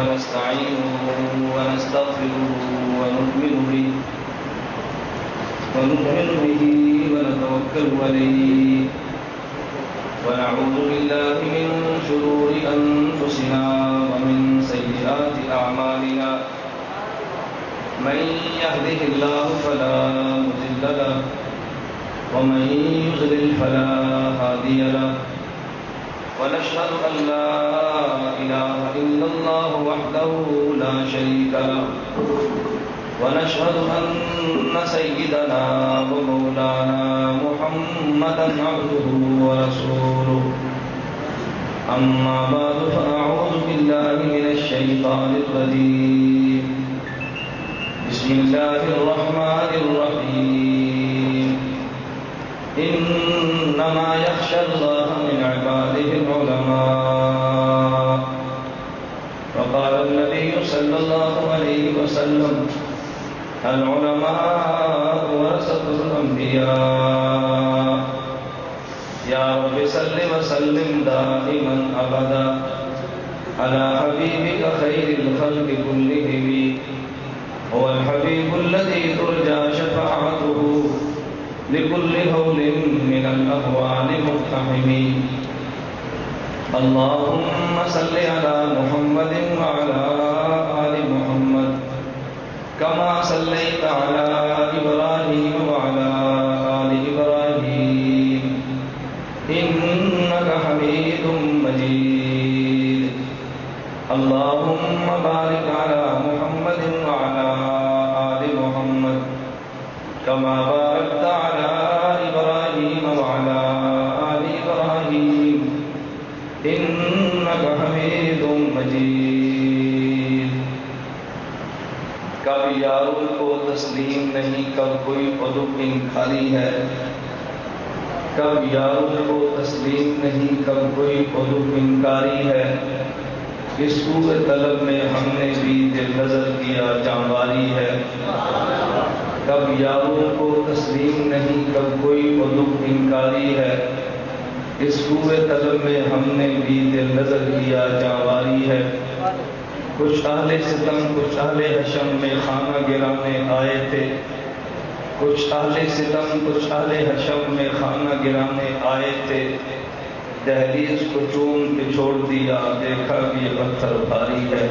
ونستعينه ونستغفره ونؤمن به ونتوكل عليه ونعوذ بالله من شرور أنفسنا ومن سيئات أعمالنا من يهده الله فلا مضل له ومن يضلل فلا هادي له ونشهد أن لا إله إلا الله وحده لا شريك له ونشهد أن سيدنا ومولانا محمدا عبده ورسوله أما بعد فأعوذ بالله من الشيطان الرجيم بسم الله الرحمن الرحيم إنما يخشى الله من عباده العلماء وقال النبي صلى الله عليه وسلم العلماء ورثة الأنبياء يا رب صل وسلم دائما أبدا على حبيبك خير الخلق كلهم هو الحبيب الذي ترجى شفاعته لكل هول من الأهوال مقتحم اللهم صل على محمد وعلى آل محمد كما صليت على إبراهيم وعلى آل إبراهيم إنك حميد مجيد اللهم بارك على محمد وعلى آل محمد كما باركت على إبراهيم وعلى آل إبراهيم إنك حميد مجيد کب یاروں کو تسلیم نہیں کب کوئی عدو انکاری ہے کب یاروں کو تسلیم نہیں کب کوئی عدو انکاری ہے اس کوئے طلب میں ہم نے بھی دل نظر کیا جانواری ہے کب یاروں کو تسلیم نہیں کب کوئی عدو انکاری ہے اس کوئے طلب میں ہم نے بھی دل نظر کیا جانواری ہے کچھ اہل ستم کچھ اہل حشم میں خانہ گرانے آئے تھے کچھ اہل ستم کچھ اہل حشم میں خانہ گرانے آئے تھے دہلیز کو چوم کے چھوڑ دیا دیکھا کہ یہ پتھر بھاری ہے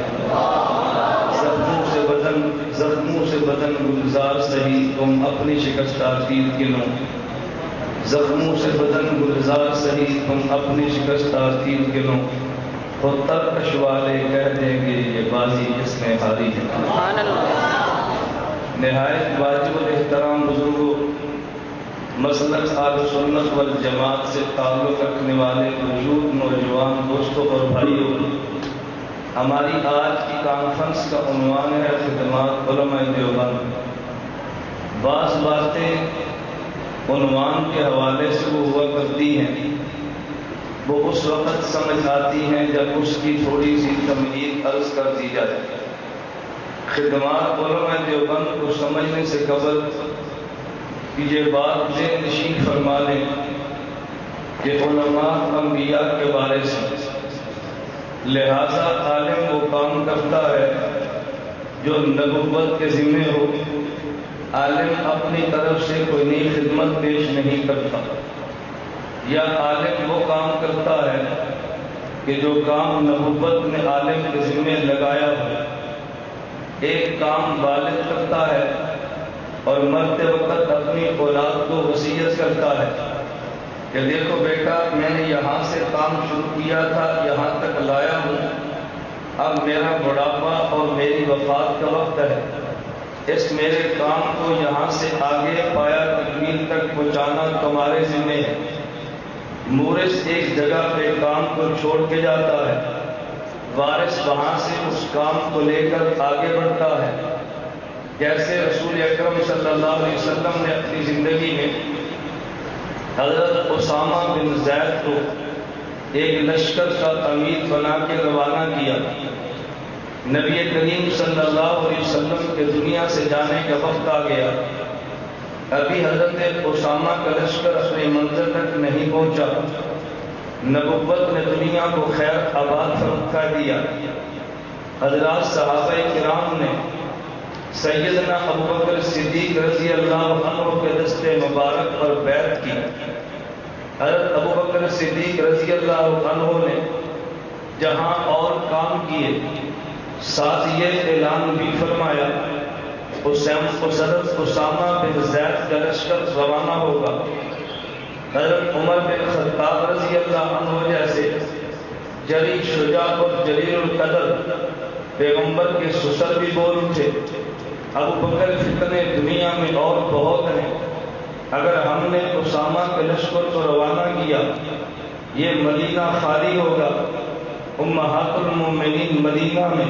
زخموں سے بدن گلزار سہی تم اپنی شکستہ تیر گنو زخموں سے بدن گلزار سہی تم اپنی شکستہ تیر گنو خود ترکش والے کہہ دیں گے یہ بازی کس نے ہاری ہے نہایت واجب الاحترام بزرگوں مسلک اہل سنت والجماعت سے تعلق رکھنے والے موجود نوجوان دوستوں اور بھائیوں ہماری آج کی کانفرنس کا عنوان ہے خدمات علماء دیوبند بعض باتیں عنوان کے حوالے سے وہ ہوا کرتی ہیں وہ اس وقت سمجھ آتی ہیں جب اس کی تھوڑی سی تمہید عرض کر دی جائے خدمات علماء دیوبند کو سمجھنے سے قبل یہ بات ذہن نشین فرما لیں کہ علماء انبیاء کے بارے سے لہذا عالم وہ کام کرتا ہے جو نبوت کے ذمہ ہو عالم اپنی طرف سے کوئی نئی خدمت پیش نہیں کرتا یا عالم وہ کام کرتا ہے کہ جو کام نبوت نے عالم کے ذمہ لگایا ہو ایک کام والد کرتا ہے اور مرتے وقت اپنی اولاد کو وصیت کرتا ہے کہ دیکھو بیٹا میں نے یہاں سے کام شروع کیا تھا یہاں تک لایا ہوں اب میرا بڑھاپا اور میری وفات کا وقت ہے اس میرے کام کو یہاں سے آگے پایا تکمیل تک پہنچانا تمہارے ذمہ ہے مورث ایک جگہ پہ کام کو چھوڑ کے جاتا ہے وارث وہاں سے اس کام کو لے کر آگے بڑھتا ہے جیسے رسول اکرم صلی اللہ علیہ وسلم نے اپنی زندگی میں حضرت اسامہ بن زید کو ایک لشکر کا امیر بنا کے روانہ کیا نبی کریم صلی اللہ علیہ وسلم کے دنیا سے جانے کا وقت آ گیا ابھی حضرت اسامہ کا لشکر اپنے منزل تک نہیں پہنچا نبوت نے دنیا کو خیر آباد کر دیا حضرات صحابہ کرام نے سیدنا ابوبکر صدیق رضی اللہ عنہ کے دست مبارک پر بیعت کی۔ حضرت ابوبکر صدیق رضی اللہ عنہ نے جہاں اور کام کیے، ساتھ یہ اعلان بھی فرمایا حضرت اسامہ بن زید کا لشکر روانہ ہوگا۔ حضرت عمر بن خطاب رضی اللہ عنہ جیسے جری شجاع اور جلیل القدر پیغمبر کے سسر بھی بول اٹھے، ابوبکر فتنے دنیا میں اور بہت ہیں، اگر ہم نے اسامہ کے لشکر کو روانہ کیا یہ مدینہ خالی ہوگا۔ امہات المومنین مدینہ میں،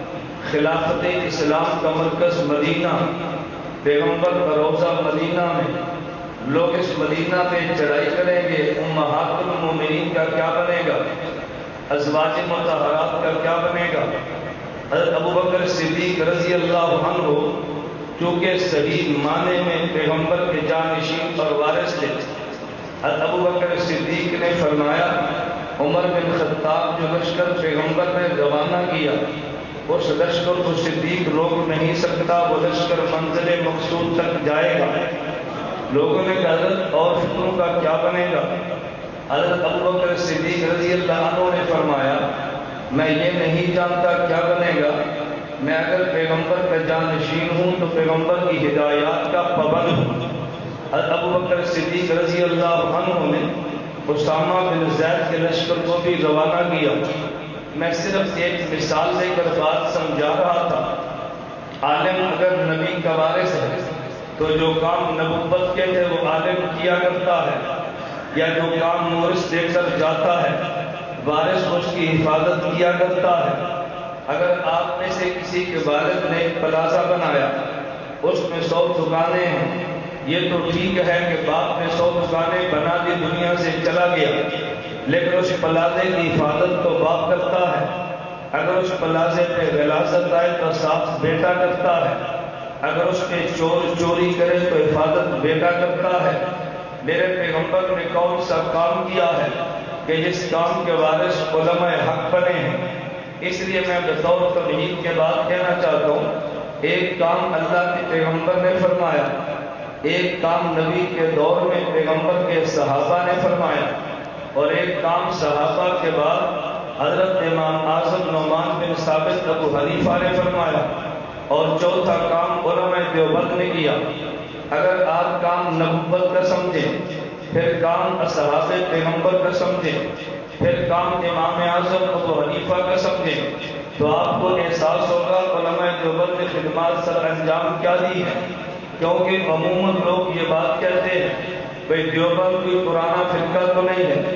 خلافت اسلام کا مرکز مدینہ، پیغمبر کا روضہ مدینہ میں، لوگ اس مدینہ پہ چڑھائی کریں گے، امہات المومنین کا کیا بنے گا، ازواج مطہرات کا کیا بنے گا؟ حضرت ابوبکر صدیق رضی اللہ عنہ چونکہ صحیح معنی میں پیغمبر کے جانشین اور وارث تھے، حضرت ابوبکر صدیق نے فرمایا عمر بن خطاب جو لشکر پیغمبر نے روانہ کیا اس لشکر کو صدیق روک نہیں سکتا، وہ لشکر منزل مقصود تک جائے گا۔ لوگوں نے کہا حضرت اور فتنوں کا کیا بنے گا؟ حضرت ابوبکر صدیق رضی اللہ عنہ نے فرمایا میں یہ نہیں جانتا کیا بنے گا، میں اگر پیغمبر کا جانشین ہوں تو پیغمبر کی ہدایات کا پابند ہوں۔ حضرت ابوبکر صدیق رضی اللہ عنہ نے اسامہ بن زید کے لشکر کو بھی روانہ کیا۔ میں صرف ایک مثال دے کر بات سمجھا رہا تھا، عالم اگر نبی کا وارث ہے تو جو کام نبوت کے تھے وہ عالم کیا کرتا ہے، یا جو کام مورث دے کر جاتا ہے وارث اس کی حفاظت کیا کرتا ہے۔ اگر آپ میں سے کسی کے والد نے ایک پلازہ بنایا، اس میں 100 دکانیں ہیں، یہ تو ٹھیک ہے کہ باپ نے 100 دکانیں بنا دی دنیا سے چلا گیا، لیکن اس پلازے کی حفاظت تو باپ کرتا ہے۔ اگر اس پلازے پہ غلاظت آئے تو صاف بیٹا کرتا ہے، اگر اس پہ چور چوری کرے تو حفاظت بیٹا کرتا ہے۔ میرے پیغمبر نے کون سا کام کیا ہے کہ جس کام کے وارث علماء حق بنے ہیں؟ اس لیے میں بطور تمہید کے بات کہنا چاہتا ہوں، ایک کام اللہ کے پیغمبر نے فرمایا، ایک کام نبی کے دور میں پیغمبر کے صحابہ نے فرمایا، اور ایک کام صحابہ کے بعد حضرت امام اعظم نعمان بن ثابت ابو حنیفہ نے فرمایا، اور چوتھا کام علماء دیوبند نے کیا۔ اگر آپ کام نبوت کا سمجھیں، پھر کام اصحاب پیغمبر کا سمجھیں، پھر کام امام اعظم ابو حنیفہ کا سمجھیں، تو آپ کو احساس ہوگا علماء دیوبند نے خدمات سر انجام کیا دی ہے۔ کیونکہ عموماً لوگ یہ بات کہتے ہیں بھئی دیوبند کوئی پرانا فرقہ تو نہیں ہے،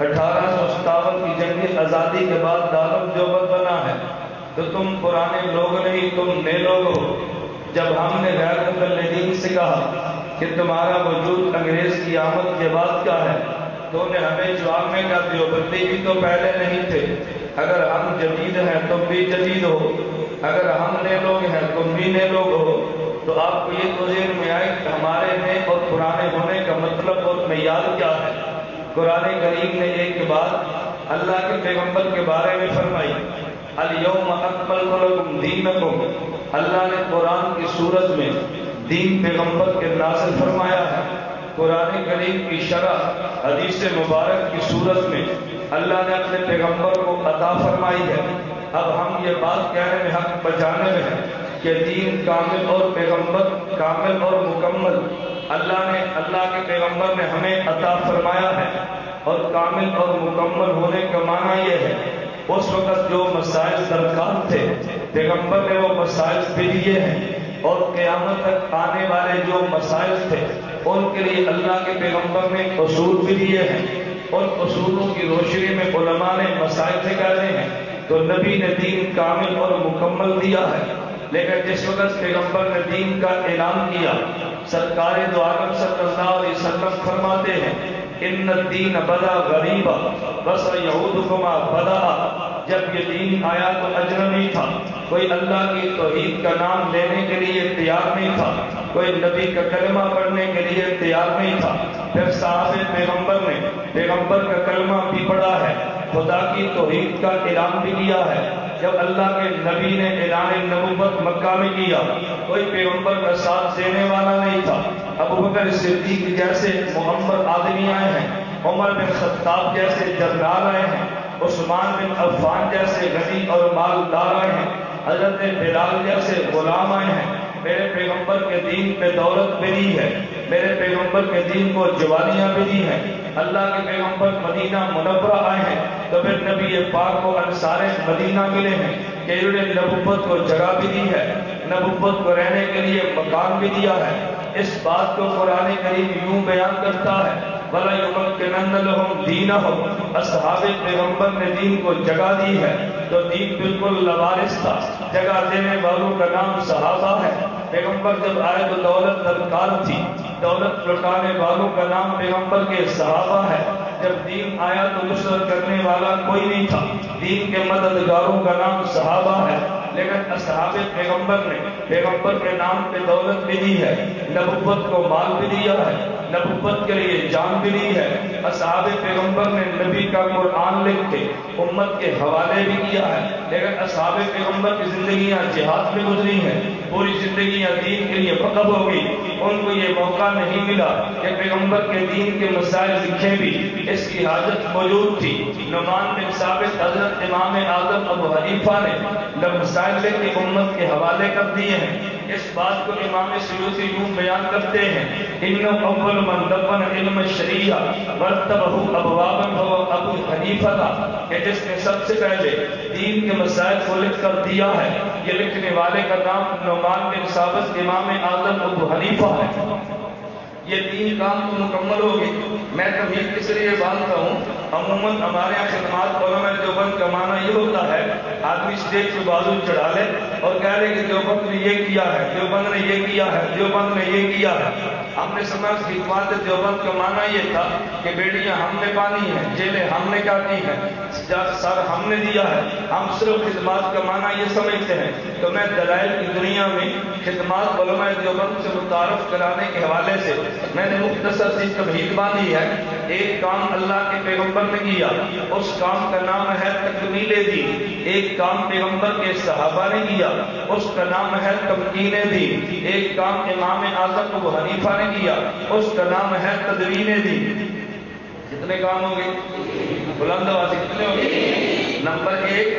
1857 کی جنگ آزادی کے بعد دارالعلوم دیوبند بنا ہے، تو تم پرانے لوگ نہیں تم نئے لوگ ہو۔ جب ہم نے غیر مقلدین سے کہا کہ تمہارا وجود انگریز کی آمد کے بعد کا ہے، تو نے ہمیں جواب میں کہا دیوبندی بھی تو پہلے نہیں تھے، اگر ہم جدید ہیں تم بھی جدید ہو، اگر ہم نئے لوگ ہیں تم بھی نئے لوگ ہو۔ تو آپ کو یہ تو ذہن میں آئے کہ ہمارے نئے اور پرانے ہونے کا مطلب اور معیار کیا ہے۔ قرآن کریم نے ایک بات اللہ کے پیغمبر کے بارے میں فرمائی، الیوم اکملت لکم دینکم، اللہ نے قرآن کی صورت میں دین پیغمبر کے نازل فرمایا ہے۔ قرآن کریم کی شرح حدیث مبارک کی صورت میں اللہ نے اپنے پیغمبر کو عطا فرمائی ہے۔ اب ہم یہ بات کہنے میں حق بچانے میں ہیں کہ دین کامل اور پیغمبر کامل اور مکمل اللہ کے پیغمبر نے ہمیں عطا فرمایا ہے، اور کامل اور مکمل ہونے کا معنی یہ ہے اس وقت جو مسائل درکار تھے پیغمبر نے وہ مسائل بھی دیے ہیں، اور قیامت تک آنے والے جو مسائل تھے ان کے لیے اللہ کے پیغمبر نے اصول بھی دیے ہیں، اور اصولوں کی روشنی میں علماء نے مسائل نکالے ہیں۔ تو نبی نے دین کامل اور مکمل دیا ہے، لیکن جس وقت پیغمبر نے دین کا اعلان کیا، سرکار دو عالم صلی اللہ علیہ وسلم فرماتے ہیں ان الدین بدا غریبا وسیعود کما بدا، جب یہ دین آیا تو اجنبی تھا، کوئی اللہ کی توحید کا نام لینے کے لیے تیار نہیں تھا، کوئی نبی کا کلمہ پڑھنے کے لیے تیار نہیں تھا۔ پھر صحابہ پیغمبر نے پیغمبر کا کلمہ بھی پڑھا ہے، خدا کی توحید کا اعلان بھی کیا ہے، جب اللہ کے نبی نے اعلان نبوت مکہ میں کیا کوئی پیغمبر کا ساتھ دینے والا نہیں تھا. ابوبکر صدیق جیسے معمر آدمی آئے ہیں, عمر بن خطاب جیسے جنرال آئے ہیں, عثمان بن عفان جیسے غنی اور مالدار آئے ہیں, حضرت بلال جیسے غلام آئے ہیں. میرے پیغمبر کے دین پہ دولت بھی دی ہے, میرے پیغمبر کے دین کو جوانیاں بھی دی ہیں. اللہ کے پیغمبر مدینہ منورہ آئے ہیں تو پھر نبی پاک کو انصار مدینہ ملے ہیں کہ انہوں نے نبوت کو جگہ بھی دی ہے, نبوت کو رہنے کے لیے مکان بھی دیا ہے. اس بات کو قرآن کریم یوں بیان کرتا ہے وَلَا يُمَكِّنَنَّ لَهُمْ دِينَهُمْ. اصحاب پیغمبر نے دین کو جگہ دی ہے تو دین بالکل لوارث تھا. جگہ دینے والوں کا نام صحابہ ہے. پیغمبر جب آئے تو دولت درکار تھی, دولت لٹانے والوں کا نام پیغمبر کے صحابہ ہے. جب دین آیا تو نصرت کرنے والا کوئی نہیں تھا, دین کے مددگاروں کا نام صحابہ ہے. لیکن اصحاب پیغمبر نے پیغمبر کے نام پہ دولت بھی دی ہے, نبوت کو مال بھی دیا ہے, نبوت کے لیے جان بھی دی ہے. اصحاب پیغمبر نے نبی کا قرآن لکھ کے امت کے حوالے بھی کیا ہے. لیکن اصحاب پیغمبر کی زندگیاں جہاد میں گزری ہیں, پوری زندگیاں دین کے لیے وقف ہو گئی. ان کو یہ موقع نہیں ملا کہ پیغمبر کے دین کے مسائل لکھیں بھی, اس کی حاجت موجود تھی. نعمان بن ثابت حضرت امام اعظم ابو حنیفہ نے مسائل لکھ کے امت کے حوالے کر دیے ہیں. اس بات کو امام سیوطی یوں بیان کرتے ہیں انه اول من دون علم الشریعہ ورتبہ ابوابا هو ابو حنیفہ تھا, کہ جس نے سب سے پہلے دین کے مسائل کو لکھ کر دیا ہے. یہ لکھنے والے کا نام نعمان بن ثابت امام اعظم ابو حنیفہ ہے. یہ تین کام تو مکمل ہو گئے. میں کبھی کس لیے بات ہوں, عموماً ہمارے یہاں خدمات علماء دیوبند کا معنی یہ ہوتا ہے آدمی اسٹیج پہ بازو چڑھا لے اور کہہ لے کہ دیوبند نے یہ کیا ہے, دیوبند نے یہ کیا ہے, دیوبند نے یہ کیا ہے. ہم نے سمجھ خدمات دیوبند کا معنی یہ تھا کہ بیٹیاں ہم نے پانی ہیں, جیلیں ہم نے کیا کی ہیں, سر ہم نے دیا ہے. ہم صرف خدمات کا معنی یہ سمجھتے ہیں. تو میں دلائل کی دنیا میں خدمات علماء دیوبند سے متعارف کرانے کے حوالے سے میں نے مختصر سی تمہید باندھی ہے. ایک کام اللہ کے پیغمبر نے کیا, اس کام کا نام ہے تکمیل دین. ایک کام پیغمبر کے صحابہ نے کیا, اس کا نام ہے تمکین دین. ایک کام امام اعظم ابو حنیفہ نے کیا, اس کا نام ہے تدوین دین. کتنے کام ہو گئے؟ بلند آواز کتنے ہو گئے؟ نمبر ایک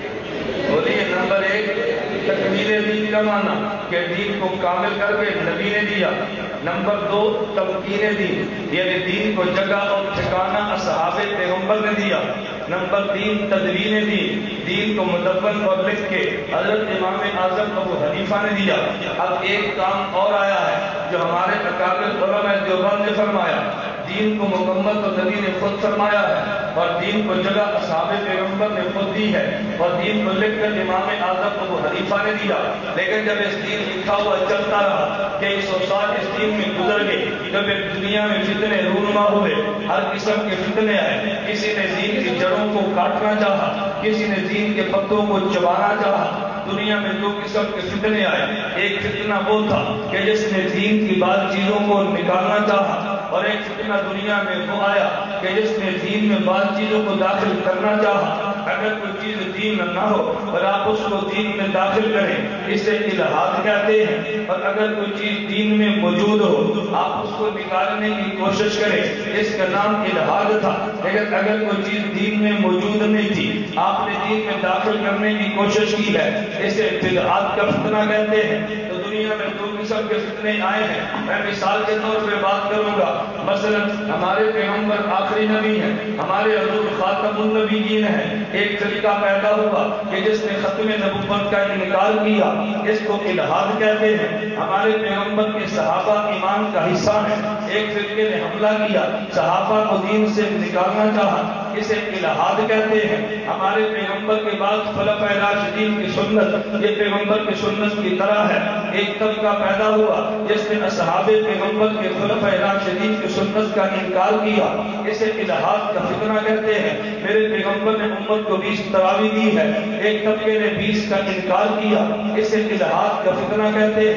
بولیے, نمبر ایک تکمیل دین کا معنی کہ دین کو کامل کر کے نبی نے دیا. نمبر دو تمکین دین, یعنی دین کو جگہ اور ٹھکانہ اصحاب پیغمبر نے دیا. نمبر تین تدوین دین, دین کو مدون اور لکھ کے حضرت امام اعظم ابو حنیفہ نے دیا. اب ایک کام اور آیا ہے جو ہمارے اکابر علماء دیوبند نے فرمایا. دین کو مکمل تو نبی نے خود فرمایا ہے اور دین کو جگہ اصحاب پیغمبر نے خود دی ہے اور دین کو لکھ کر امام اعظم ابو حنیفہ نے دیا. لیکن جب اس دین لکھا ہوا چلتا رہا کہ 100 سال اس دین میں گزر گئے, جب دنیا میں فتنے رونما ہوئے, ہر قسم کے فتنے آئے. کسی نے دین کی جڑوں کو کاٹنا چاہا, کسی نے دین کے پتوں کو چبانا چاہا. دنیا میں دو قسم کے فتنے آئے. ایک فتنہ وہ تھا کہ جس نے دین کی بعض چیزوں کو نکالنا چاہا, اور ایک فتنہ دنیا میں وہ آیا کہ جس نے دین میں بعض چیزوں کو داخل کرنا چاہا. اگر کوئی چیز دین میں نہ ہو اور آپ اس کو دین میں داخل کریں, اسے الحاد کہتے ہیں. اور اگر کوئی چیز دین میں موجود ہو, آپ اس کو نکالنے کی کوشش کریں, اس کا نام الحاد تھا. لیکن اگر کوئی چیز دین میں موجود نہیں تھی, آپ نے دین میں داخل کرنے کی کوشش کی ہے, اسے بدعات کا فتنہ کہتے ہیں. تو دنیا میں دو قسم کے فتنے آئے ہیں. میں مثال کے طور پہ بات کروں گا. مثلا ہمارے پیغمبر آخری نبی ہیں, ہمارے حضور خاتم النبیین ہیں. ایک طریقہ پیدا ہوا کہ جس نے ختم نبوت کا انکار کیا, اس کو الحاد کہتے ہیں. ہمارے پیغمبر کے صحابہ ایمان کا حصہ ہیں. ایک فرقے نے حملہ کیا, صحابہ کو دین سے نکالنا چاہا, اسے الحاد کہتے ہیں. ہمارے پیغمبر کے بعد خلفائے راشدین کی سنت یہ پیغمبر کی سنت کی طرح ہے. ایک طبقہ پیدا ہوا جس نے اصحاب پیغمبر کے خلفائے راشدین کی سنت کا انکار کیا, اسے الحاد کا فتنہ کہتے ہیں. میرے پیغمبر نے امت کو 20 تراویح دی ہے, ایک طبقے نے 20 کا انکار کیا, اسے الحاد کا فتنہ کہتے ہیں.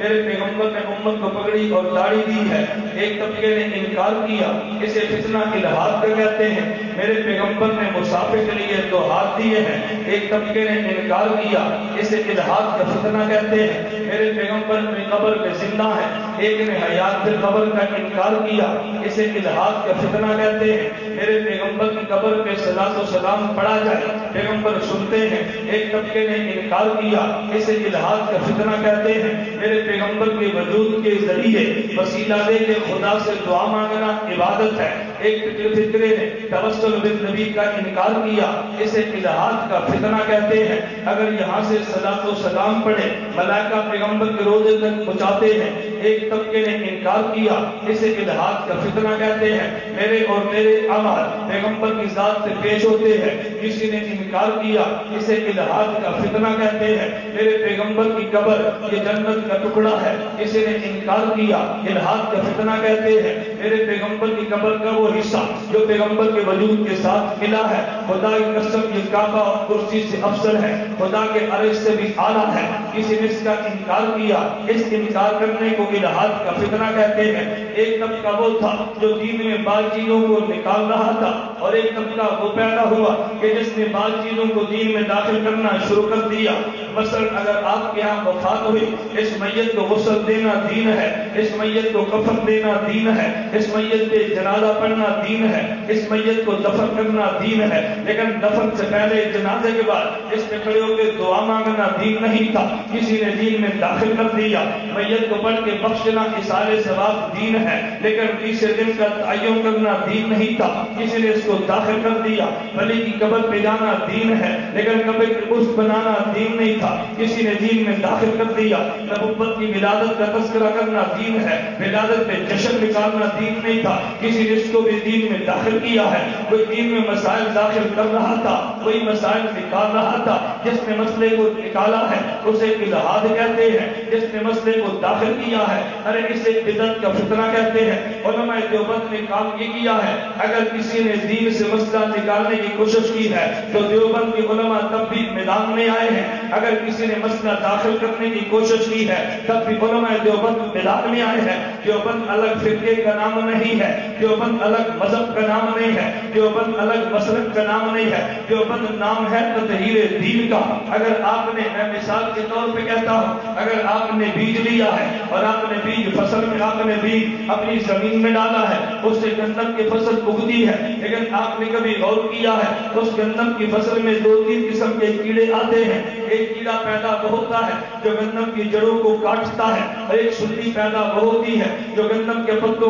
میرے پیغمبر نے امت کو پگڑی اور داڑھی دی ہے، ایک طبقے نے انکار کیا، اسے فتنہ الہاد کا کہتے ہیں۔ میرے پیغمبر نے مسافر کے لیے 2 ہاتھ دیے ہیں، ایک طبقے نے انکار کیا، اسے الہاد کا فتنہ کہتے ہیں۔ میرے پیغمبر اپنی قبر میں زندہ ہے، ایک نے حیات پھر قبر کا انکار کیا، اسے الہاد کا فتنہ کہتے ہیں۔ میرے پیغمبر کی قبر پہ صلاۃ و سلام پڑھا جائے، پیغمبر سنتے ہیں، ایک طبقے نے انکار کیا، اسے الہاد کا فتنہ کہتے ہیں۔ میرے پیغمبر کے وجود کے ذریعے وسیلہ دے کے خدا سے دعا مانگنا عبادت ہے، ایک فکرے نے توسل بالنبی کا انکار کیا، اسے الہاد کا فتنہ کہتے ہیں۔ اگر یہاں سے صلاۃ و سلام پڑھے ملائکہ پیغمبر کے روضے تک پہنچاتے ہیں، ایک طبقے نے انکار کیا، اسے الہاد کا فتنہ کہتے ہیں۔ میرے اور میرے اعمال پیغمبر کی ذات سے پیش ہوتے ہیں، کسی نے انکار کیا، اسے الہاد کا فتنہ کہتے ہیں۔ میرے پیغمبر کی قبر یہ جنت کا ٹکڑا ہے، کسی نے انکار کیا، الہاد کا فتنہ کہتے ہیں۔ میرے پیغمبر کی قبر کا وہ حصہ جو پیغمبر کے وجود کے ساتھ ملا ہے، خدا کی قسم یہ کعبہ اور کرسی سے افضل ہے، خدا کے عرش سے بھی اعلیٰ ہے، کسی نے اس کا انکار کیا، اس انکار کرنے کو الہاد کا فتنہ کہتے ہیں۔ ایک طبقہ وہ تھا جو دین میں بعض چیزوں کو نکال رہا تھا، اور ایک طبقہ وہ پیدا ہوا کہ جس نے بعض چیزوں کو دین میں داخل کرنا شروع کر دیا۔ مثلا اگر آپ کے یہاں وفات ہوئی، اس میت کو غسل دینا دین ہے، اس میت کو کفن دینا دین ہے، اس میت پہ جنازہ پڑھنا دین ہے، اس میت کو دفن کرنا دین ہے، لیکن دفن سے پہلے جنازے کے بعد اس پہ کھڑے ہو کے دعا مانگنا دین نہیں تھا، کسی نے دین میں داخل کر دیا۔ میت کو پڑھ کے بخشنا اصال ثواب دین ہے، لیکن تیسرے دن کا تعین کرنا دین نہیں تھا، کسی نے اس کو داخل کر دیا۔ ولی کی قبر پہ جانا دین ہے، لیکن قبر کی پشت بنانا دین نہیں تھا، کسی نے دین میں داخل کر دیا۔ نبوت کی ولادت کا تذکرہ کرنا دین ہے، ولادت پہ جشن نکالنا دین نہیں تھا، کسی نے اس کو بھی دین میں داخل کیا ہے۔ کوئی دین میں مسائل داخل کر رہا تھا، کوئی مسائل نکال رہا تھا، جس نے مسئلے کو نکالا ہے اسے الہاد کہتے ہیں، جس نے مسئلے کو داخل کیا ہے ارے اسے بدعت کا فتنہ کہتے ہیں۔ علماء دیوبند نے کام یہ کیا ہے، اگر کسی نے دین سے مسئلہ نکالنے کی کوشش کی ہے تو دیوبند کے علماء تب بھی میدان میں آئے ہیں، اگر کسی نے مسئلہ داخل کرنے کی کوشش کی ہے تب بھی علماء دیوبند میدان میں آئے ہیں۔ دیوبند الگ فرقے کا نام نہیں ہے، دیوبند الگ مذہب کا نام نہیں ہے، دیوبند الگ مسلک کا نام نہیں ہے، دیوبند نام ہے تطہیر دین کا۔ اگر آپ نے، میں مثال کے طور پہ کہتا ہوں، اگر آپ نے بیج لیا ہے اور آپ نے بیج فصل میں آپ نے بیج اپنی زمین میں ڈالا ہے، اس سے گندم کی فصل اگتی ہے، لیکن آپ نے کبھی غور کیا ہے اس گندم کی فصل میں 2-3 قسم کے کیڑے آتے ہیں۔ ایک کیڑا پیدا وہ ہوتا ہے جو گندم کی جڑوں کو کاٹتا ہے، اور ایک سنی پیدا وہ ہوتی ہے جو گندم کے پتوں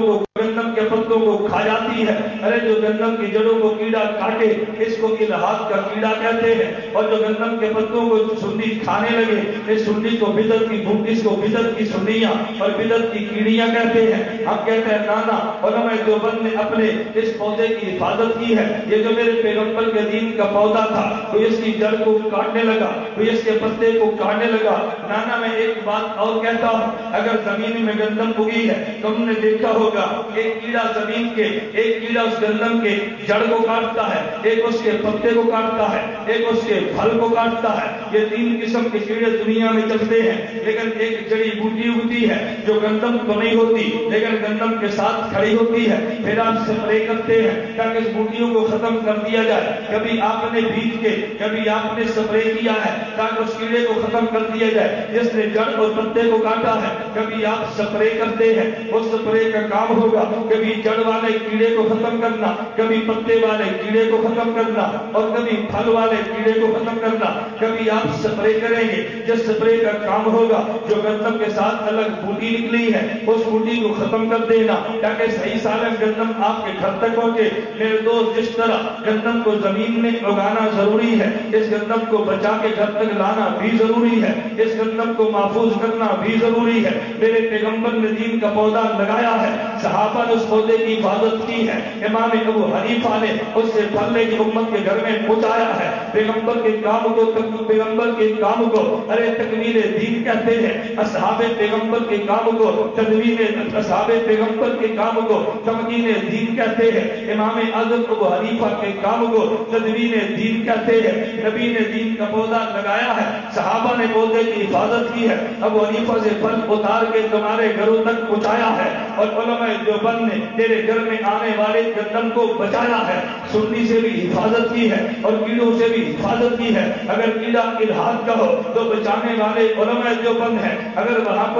کو کھا جاتی ہے۔ ارے جو گندم کی جڑوں کو کیڑا کاٹے اس کو الہاد کا کیڑا کہتے ہیں، اور جو گندم کے پتوں کو سنی کھانے لگے اس سنی کو بدعت کی اس کو بدعت کی سنیاں اور بدعت کی کیڑیاں کہتے ہیں۔ ہم کہتے ہیں نانا علماء دیوبند نے اپنے اس پودے کی حفاظت کی ہے۔ یہ جو میرے پیغمبر کے دین کا پودا تھا، کوئی اس کی جڑ کو کاٹنے لگا، کوئی اس کے پتے کو کاٹنے لگا۔ نانا میں ایک بات اور کہتا ہوں، اگر زمین میں گندم اگی ہے تم نے دیکھا ہوگا ایک کیڑا زمین کے، ایک کیڑا اس گندم کے جڑ کو کاٹتا ہے، ایک اس کے پتے کو کاٹتا ہے، ایک اس کے پھل کو کاٹتا ہے۔ یہ 3 قسم کے کیڑے دنیا میں چلتے ہیں، لیکن ایک جڑی بوٹی اگتی ہے جو گندم تو نہیں ہوتی لیکن گندم کے ساتھ کھڑی ہوتی ہے، پھر آپ سپرے کرتے ہیں تاکہ اس بوٹیوں کو ختم کر دیا جائے۔ کبھی آپ نے بیج کے، کبھی آپ نے سپرے کیا ہے تاکہ اس کیڑے کو ختم کر دیا جائے جس نے جڑ اور پتے کو کاٹا ہے۔ کبھی آپ سپرے کرتے ہیں، اس سپرے کا کام ہوگا کبھی جڑ والے کیڑے کو ختم کرنا، کبھی پتے والے کیڑے کو ختم کرنا، اور کبھی پھل والے کیڑے کو ختم کرنا۔ کبھی آپ سپرے کریں گے جس سپرے کا کام ہوگا جو گندم کے ساتھ الگ بوٹی نکلی ہے اس بوٹی کو ختم کر دینا تاکہ صحیح سالم گندم آپ کے گھر تک پہنچے۔ میرے دوست، جس طرح گندم کو زمین میں اگانا ضروری ہے، اس گندم کو بچا کے گھر تک لانا بھی ضروری ہے، اس گندم کو محفوظ کرنا بھی ضروری ہے۔ میرے پیغمبر نے دین کا پودا لگایا ہے، صحابہ نے اس پودے کی حفاظت کی ہے، امام ابو حنیفہ نے اس سے پھل لے کے امت کے گھر میں پہنچایا ہے۔ پیغمبر کے کام کو ارے تکمیل دین کہتے ہیں، اصحاب پیغمبر کے کام کو اصحاب پیغمبر کے کام کو تمکین دین کہتے ہیں، امام اعظم ابو حنیفہ کے کام کو تدوین دین کہتے ہیں۔ نبی نے دین کا پودا لگایا ہے، صحابہ نے پودے کی حفاظت کی ہے، ابو حنیفہ سے پھل اتار کے تمہارے گھروں تک پہنچایا ہے، اور علماء دیوبند نے تیرے گھر میں آنے والے گندم کو بچایا ہے، سنی سے بھی حفاظت کی ہے اور کیڑوں سے بھی حفاظت کی ہے۔ اگر کیڑا الحاد کا ہو تو بچانے والے علماء دیوبند ہیں، اگر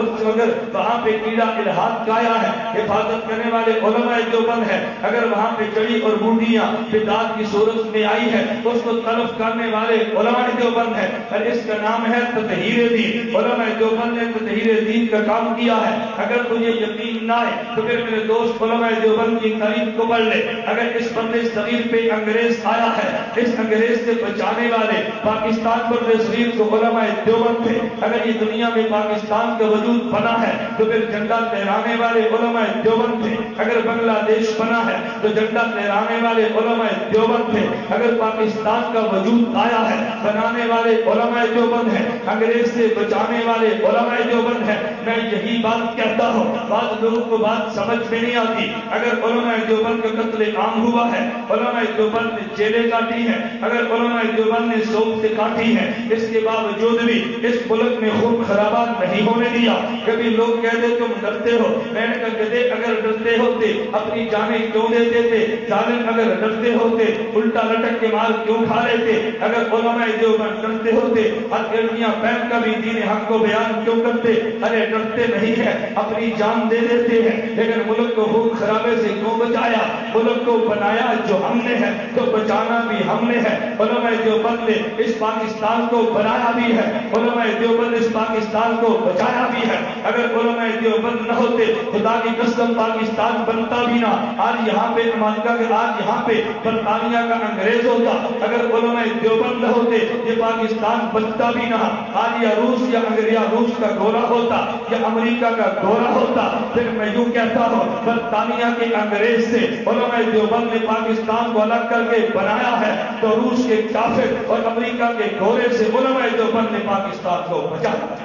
وہاں پہ کیڑا الحاد کا آیا ہے، حفاظت کرنے والے علماء دیوبند ہیں، اگر وہاں پہ جڑی اور بوٹیاں بدعت کی صورت میں آئی ہے اس کو تلف کرنے والے علماء دیوبند ہیں، اور اس کا نام ہے تطہیر دین۔ علماء دیوبند نے تطہیر دین کا کام کیا ہے۔ اگر تجھے یقین نہ آئے تو پھر میرے دوست علماء دیوبند کی تاریخ کو پڑھ لے۔ اگر اس بندے صغیر پہ انگریز آیا ہے، اس انگریز سے بچانے والے پاکستان پر صغیر کو علماء دیوبند تھے۔ اگر یہ دنیا میں پاکستان کا وجود بنا ہے تو پھر جھنڈا لہرانے والے علماء دیوبند تھے۔ اگر بنگلہ دیش بنا ہے تو جھنڈا لہرانے والے علماء دیوبند تھے۔ اگر پاکستان کا وجود آیا ہے بنانے والے علماء دیوبند ہیں، انگریز سے بچانے والے علماء دیوبند ہیں۔ میں یہی بات کہتا ہوں، بعض لوگوں کو بات سمجھ میں نہیں آتی۔ اگر علماء دیوبند کا قتل عام ہوا ہے، علماء دیوبند نے جیلیں کاٹی ہیں، اگر علماء دیوبند نے سوگ سے کاٹی ہے، اس کے باوجود بھی اس ملک میں خون خرابات نہیں ہونے دیا۔ کبھی لوگ کہتے تم ڈرتے ہو، میں نے کہا کہتے اگر ڈرتے ہوتے اپنی جانیں کیوں دیتے تھے؟ ظالم اگر ڈرتے ہوتے الٹا لٹک کے مال کیوں کھا لیتے؟ اگر علماء دیوبند ڈرتے ہوتے ہتھیلیاں پہن کر بھی دین حق کو بیان کیوں کرتے؟ ارے ڈرتے نہیں ہے، اپنی جان دے دیتے ہیں، لیکن ملک کو خون خرابے سے کیوں بچایا؟ ملک کو بنایا جو ہم نے ہے تو بچانا بھی ہم نے ہے۔ علماء دیوبند نے اس پاکستان کو بنایا بھی ہے، علماء دیوبند اس پاکستان کو بچایا بھی ہے۔ اگر علماء دیوبند نہ ہوتے خدا کی قسم پاکستان بنتا بھی نہ۔ آج یہاں پہ امریکہ کے، آج یہاں پہ برطانیہ کا انگریز ہوتا، اگر علماء دیوبند نہ ہوتے یہ پاکستان بنتا بھی نہ۔ آج یا روس یا روس کا گورا ہوتا یا امریکہ کا گورا ہوتا۔ پھر میں یوں کہتا ہوں برطانیہ کے انگریز سے علماء دیوبند نے پاکستان کو الگ کر کے بنایا ہے، تو روس کے کافر اور امریکہ کے گورے سے علماء دیوبند نے پاکستان کو بچایا۔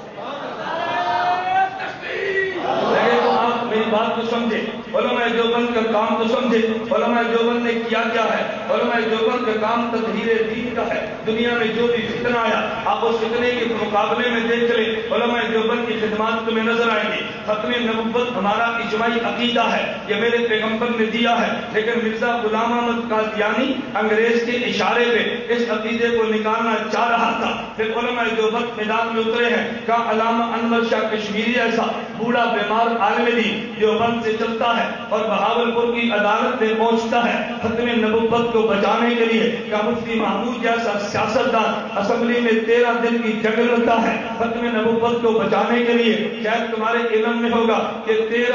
لگے تو آپ میری بات کو سمجھے، علماء دیوبند کا کام تو سمجھے، علماء دیوبند نے کیا کیا ہے۔ علماء دیوبند کا کام تطہیر دین کا ہے۔ دنیا میں جو بھی فتنہ آیا آپ اس فتنے کے مقابلے میں دیکھ لیں، علماء دیوبند کی خدمات تمہیں نظر آئیں گی۔ ختم نبوت ہمارا اجماعی عقیدہ ہے، یہ میرے پیغمبر نے دیا ہے، لیکن مرزا غلام احمد قادیانی انگریز کے اشارے پہ اس عقیدے کو نکالنا چاہ رہا تھا۔ پھر علماء دیوبند میدان میں اترے ہیں، کہا علامہ انور شاہ کشمیری ایسا بوڑھا بیمار عالم دین دیوبند سے چلتا ہے اور بہاولپور کی عدالت میں پہنچتا ہے ختم نبوت کو بچانے کے لیے، کہا مفتی محمود جیسا سیاستدان اسمبلی میں 13 دن کی جنگ لڑتا ہے ختم نبوت کو بچانے کے لیے۔ شاید تمہارے علم میں ہوگا کہ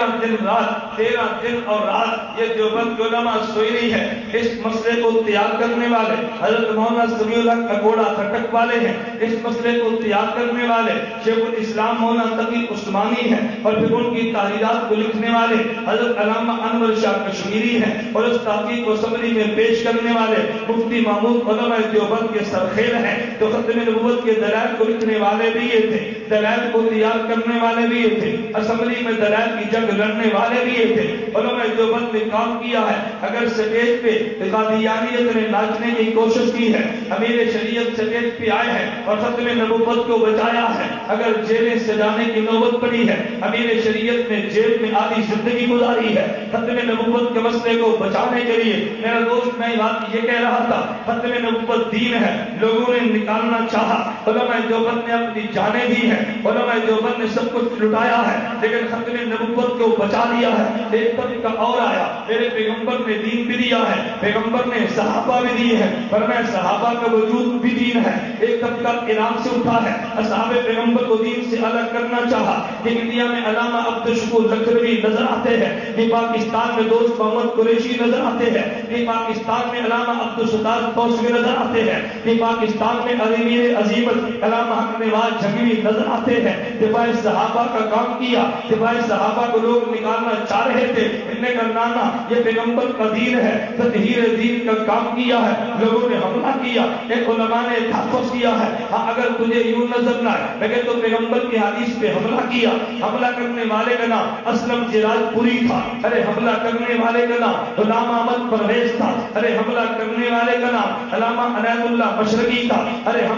13 دن اور رات یہ دیوبند کے علماء سوئی نہیں ہے۔ اس مسئلے کو تیار کرنے والے حضرت مولانا سمیع الحق اکوڑا کھٹک والے ہیں، اس مسئلے کو تیار کرنے والے شیخ الاسلام مولانا تقی عثمانی ہیں، اور پھر ان کی تحریرات کو لکھنے والے حضرت علامہ انور شاہ کشمیری ہیں، اور اس تحقیق کو اسمبلی میں پیش کرنے والے مفتی محمود علماء دیوبند کے سرخیل ہیں۔ تو ختم نبوت کے دلائل کو لکھنے والے بھی یہ تھے، دلائل کو تیار کرنے والے بھی یہ تھے، اسمبلی میں دلائل کی جنگ لڑنے والے بھی یہ تھے۔ علماء دیوبند نے کام کیا ہے۔ اگر سٹیج پہ قادیانیت نے ناچنے کی کوشش کی ہے، امیر شریعت سٹیج پہ آئے ہیں اور ختم نبوت کو بچایا ہے، اگر جیلیں سجانے کی نوبت پڑی ہے، امیر شریعت نے جیل میں آدھی زندگی گزاری ہے ختم نبوت کے مسئلے کو بچانے کے لیے۔ میرا دوست میں بات یہ کہہ رہا تھا، ختم نبوت دین ہے، لوگوں نے نکالنا چاہا، علماء دیوبند نے اپنی جانیں دی ہیں، علماء دیوبند نے سب کچھ لٹایا ہے، لیکن ختم نبوت کو بچا لیا ہے۔ ایک طریقہ اور آیا، میرے پیغمبر نے دین بھی دیا ہے، پیغمبر نے صحابہ بھی دیے ہیں، فرمایا صحابہ کا وجود بھی دین ہے۔ ایک طبقہ ایران سے اٹھا ہے، اصحاب پیغمبر کو دین سے الگ کرنا چاہا کہ انڈیا میں علامہ عبدالشکور لکھنوی نظر آتے ہیں، یہ پاکستان میں دوست محمد قریشی نظر آتے ہیں، یہ پاکستان میں علامہ عبدالستار توسوی نظر آتے ہیں، یہ پاکستان میں امیر عظیمت علامہ حق نواز جھنگوی نظر آتے ہیں۔ دفاع صحابہ کا کام کیا، دفاع صحابہ کو لوگ نکالنا چاہ رہے تھے، انہوں نے کہا نانا یہ پیغمبر کا دین ہے، تطہیر دین کا کام کیا ہے، لوگوں نے حملہ کیا، ایک علماء نے تحفظ کیا ہے۔ ہاں اگر تجھے یوں نظر نہ آئے لیکن تو پیغمبر کی حدیث پہ حملہ کیا، حملہ کرنے والے کا نام اسلم جراج پوری تھا، ارے حملہ کرنے والے کا نام غلام احمد پرویز تھا، ارے حملہ کرنے والے کا نام علامہ عنایت اللہ مشرقی تھا، ارے حملہ کرنے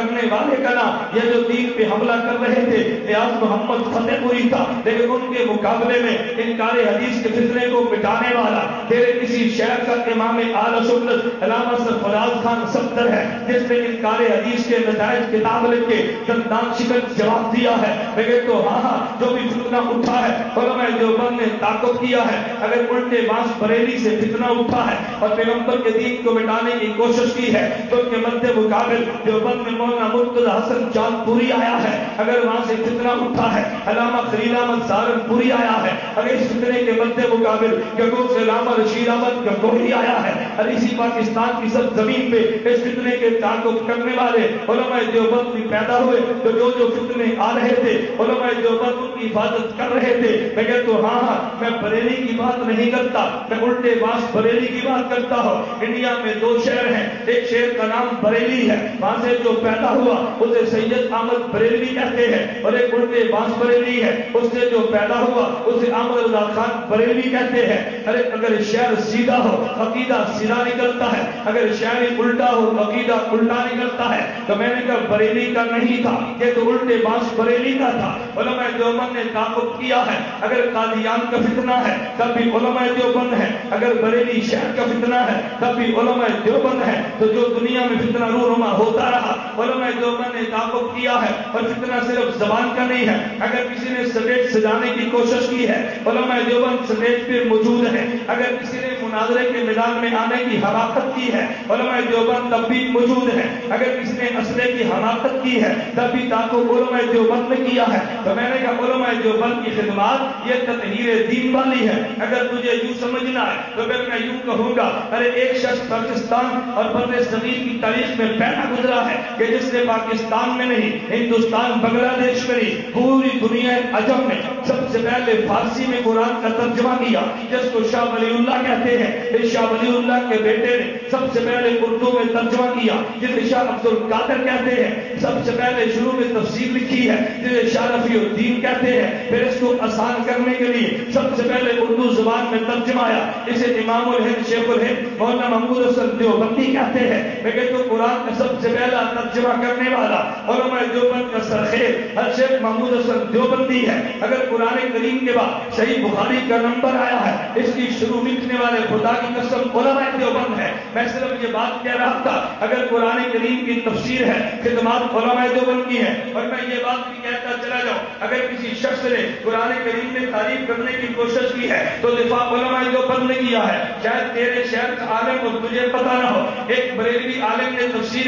کرنے والے کا نام، یہ جو دین پہ حملہ کر رہے تھے نیاز محمد فتح پوری تھا، لیکن ان کے مقابلے میں انکار حدیث کے فتنے کو مٹانے والا تیرے کسی شہر کا امام اعلی سنت علامہ سرفراز خان صفدر ہے، جس نے انکار حدیث کے نتائج کتاب لکھ کے دندان شکن جواب دیا ہے۔ مگر تو ہاں جو بھی فتنہ اٹھا ہے علماء دیوبند نے تعاقب کیا ہے، اگر الٹے باس بریلی سے فتنہ اٹھا ہے اور پیغمبر کے دین کو مٹانے کی کوشش کی ہے تو ان کے مد مقابل دیوبند میں مولانا مرتضی حسن چاند پوری آیا ہے، اگر وہاں سے فتنہ اٹھا ہے علامہ خلیل احمد سہارن پوری آیا ہے، اگر اس فتنے کے مد مقابل گگو سے علامہ رشید احمد گنگوہی آیا ہے، اور اسی پاکستان کی سب زمین پہ اس فتنے کے تعاقب کرنے والے علماء دیوبند بھی پیدا ہوئے، تو جو فتنے آ رہے تھے علماء دیوبند ان کی حفاظت کر رہے تھے۔ میں کہتا ہوں ہاں میں بریلی کی بات نہیں کرتا، میں الٹے باس بریلی کی بات کرتا ہوں۔ انڈیا میں دو شہر ہیں، ایک شہر کا نام بریلی ہے، وہاں سے جو پیدا ہوا اسے سید احمد بریلوی کہتے ہیں، اور ایک الٹے باس بریلی ہے، اس سے جو پیدا ہوا اسے احمد رضا خان بریلوی کہتے ہیں۔ ارے اگر شہر سیدھا ہو عقیدہ سیدھا نکلتا ہے، اگر شہر الٹا ہو عقیدہ الٹا نکلتا ہے، تو میں نے کہا بریلی کا نہیں تھا، یہ تو الٹے باس بریلی کا تھا۔ علماء دیوبند نے تعاقب کیا ہے، اگر قادیان کا فتنہ ہے تب بھی علماء دیوبند ہے، اگر بریلی شہر کا فتنہ ہے تب بھی علماء دیوبند ہے۔ تو جو دنیا میں فتنہ رونما ہوتا رہا علماء دیوبند نے تعاقب کیا ہے، اور فتنہ صرف زبان کا نہیں ہے، اگر کسی نے سٹیج سجانے کی کوشش کی ہے علماء دیوبند سٹیج پہ موجود ہے، اگر کسی نے مناظرے کے میدان میں آنے کی حماقت کی ہے علماء دیوبند تب بھی موجود ہے، اگر کسی نے اسلحے کی حماقت کی ہے تب بھی تعاقب علماء دیوبند نے کیا ہے۔ تو میں نے کہا علماء دیوبند کی خدمات یہ تطہیر دین والی ہے، اگر تجھے یوں سمجھنا ہے تو پھر میں یوں کہوں گا، ارے ایک شخص پاکستان اور بر صغیر کی تاریخ میں پہلا گزرا ہے کہ جس نے پاکستان میں نہیں، ہندوستان بنگلہ دیش میں نہیں، پوری دنیا عجم میں سب سے پہلے فارسی میں قرآن کا ترجمہ کیا، جس کو شاہ ولی اللہ کہتے ہیں۔ اس شاہ ولی اللہ کے بیٹے نے سب سے پہلے اردو میں ترجمہ کیا، جسے شاہ عبد القادر کہتے ہیں۔ سب سے پہلے شروع میں تفسیر لکھی ہے، جسے شاہ رفیع الدین کہتے ہیں۔ پھر اس کو آسان کرنے کے لیے سب سے پہلے اردو زبان میں ترجمہ آیا، اسے امام الہند شیخ الہند مولانا محمود حسن دیوبندی کہتے ہیں۔ میں کہتا ہوں قرآن کا سب سے پہلا ترجمہ کرنے والا علماء دیوبند کا سرخیر شیخ محمود حسن دیوبندی ہے۔ اگر قرآن کریم کے بعد صحیح بخاری کا نمبر آیا ہے، اس کی شروع لکھنے والے خدا کی قسم علماء دیوبند ہے۔ میں صرف یہ بات کہہ رہا تھا، اگر قرآن کریم کی تفسیر ہے خدمات علماء دیوبند کی ہے، اور میں یہ بات بھی کہتا چلا جاؤں، اگر کسی شخص نے قرآن کریم میں تعریف کرنے کی کوشش کی ہے تو دفاع علماء دیوبند نے کیا ہے۔ شاید تیرے شہر کا عالم اور تجھے پتا نہ ہو، ایک بریلوی عالم نے تفسیر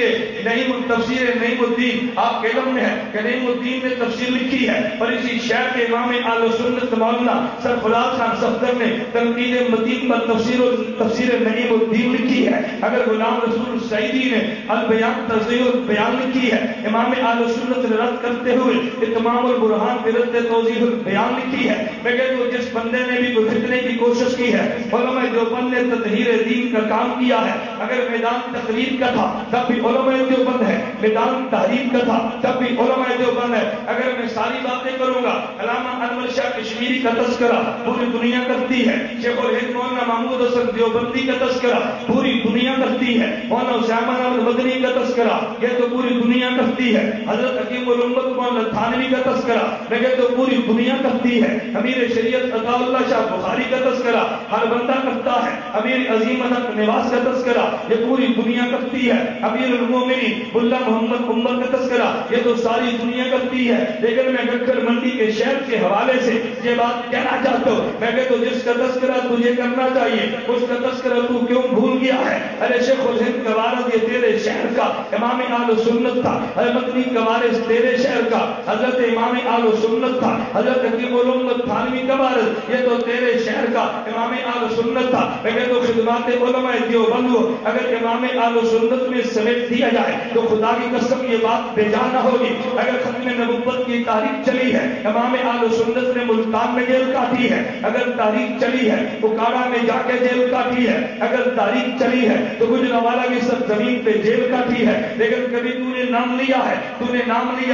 نعیم الدین، آپ کے علم میں ہے کہ نعیم الدین نے تفسیر لکھی ہے، اور اسی شہر کے امام اہل سنت مولانا سرفراز خان صفدر نے تنقید متین پر تفسیر نعیم الدین لکھی ہے۔ اگر غلام رسول سعیدی نے البیان تزیہ البیان لکھی ہے، امام اہل سنت نے رد کرتے ہوئے اتمام البرہان پہ رد توضیح البیان لکھی ہے۔ میں کہتا ہوں جس بندے نے بھی کوئی فتنے کی کوشش کی ہے علماء دیوبند نے تطہیر دین کا کام کیا ہے۔ اگر میدان تقریر کا تھا تب بھی علماء دیوبند ہے، میدان تحریر کا تھا تب بھی علماء دیوبند ہے۔ اگر میں ساری باتیں کروں گا، علامہ انور شاہ کشمیری کا تذکرہ پوری دنیا کرتی ہے، شیخ الہند مولانا محمود حسن دیوبندی کا تذکرہ پوری دنیا کرتی ہے، مولانا حسین احمد مدنی کا تذکرہ یہ تو پوری دنیا کرتی ہے، حضرت حکیم الامت مولانا تھانوی کا تذکرہ میں تو پوری دنیا کرتی ہے، امیر شریعت عطا اللہ شاہ بخاری کا تذکرہ ہر بندہ کرتا ہے، امیر عظیم الحق نواز کا تذکرہ یہ پوری دنیا کرتی ہے، امیر المومنین ملا محمد عمر کا تذکرہ یہ تو ساری دنیا کرتی ہے۔ لیکن میں گکر منڈی کے شہر کے حوالے سے یہ بات کہنا چاہتا ہوں، میں کہ تو جس کا تذکرہ تجھے کرنا چاہیے اس کا تذکرہ تو کیوں بھول گیا ہے؟ ارے شیخ الہند کا وارث یہ تیرے شہر کا امام اہل سنت تھا، مدنی کا وارث تیرے شہر کا حضرت امام اہل سنت تھا، حضرت حکیم الامت تھانوی کا وارث یہ تو تیرے شہر کا امام اہل سنت تھا۔ میں کہ تو خدمات علماء دیوبند اگر امام اہل سنت میں سمیٹ دیا جائے تو خدا کی قسم یہ بات بے جان نہ ہوگی۔ اگر ختم نبوت کی تاریخ چلی ہے امام اہل سنت نے ملتان میں جیل کاٹی ہے، اگر تاریخ چلی ہے بخارا میں جا کے جیل کاٹی ہے، اگر تاریخ چلی ہے تو گجرانوالہ کی سب زمین پہ جیل کاٹی ہے، لیکن کبھی تو نے نام لیا ہے، تو نے نام لیا جنگ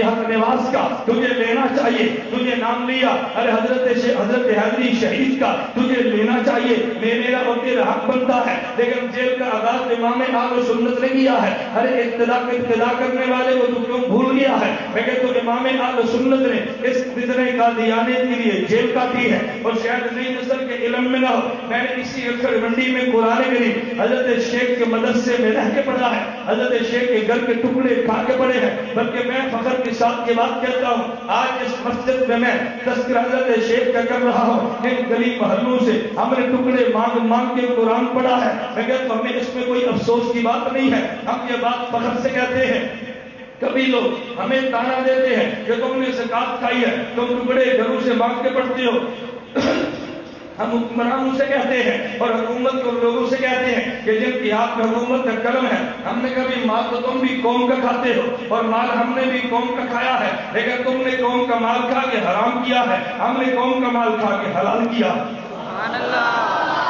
حق نواز کا تجھے لینا چاہیے، تجھے نام لیا، ارے حضرت حیدری شہید کا تجھے لینا چاہیے، میرا اور تیرا حق بنتا ہے، لیکن جیل کا آغاز امام اہل سنت نے کیا ہے، ارے ابتدا کرنے والے کو تو کیوں بھول گیا ہے؟ میں کہتا ہوں امام اہل سنت نے اس فتنہ قادیانیت کے لیے جیل کاٹی ہے، اور شاید نئی نسل کے علم میں نہ ہو، میں نے اسی اکھڑ منڈی میں قرآن کریم حضرت شیخ کے مدرسے میں رہ کے پڑھا ہے، حضرت شیخ کے گھر کے ٹکڑے کھا کے پڑے ہیں، بلکہ میں فخر کے ساتھ یہ بات کہتا ہوں، آج اس مسجد میں تذکرہ حضرت شیخ کا کر رہا ہوں، ان گلی محلوں سے ہم نے ٹکڑے مانگ مانگ کے قرآن پڑھا ہے، میں کہتا ہوں ہمیں اس میں کوئی افسوس کی بات نہیں ہے، ہم یہ بات فخر سے کہتے ہیں۔ کبھی لوگ ہمیں تانا دیتے ہیں کہ تم نے زکات کھائی ہے، تم ٹکڑے گھروں سے مانگ کے پڑھتے ہو، ہم حکمرانوں سے کہتے ہیں اور حکومت کے لوگوں سے کہتے ہیں کہ جن کی ہاتھ میں حکومت کا قلم ہے، ہم نے کبھی مال تو تم بھی قوم کا کھاتے ہو اور مال ہم نے بھی قوم کا کھایا ہے، لیکن تم نے قوم کا مال کھا کے حرام کیا ہے، ہم نے قوم کا مال کھا کے حلال کیا۔ سبحان اللہ۔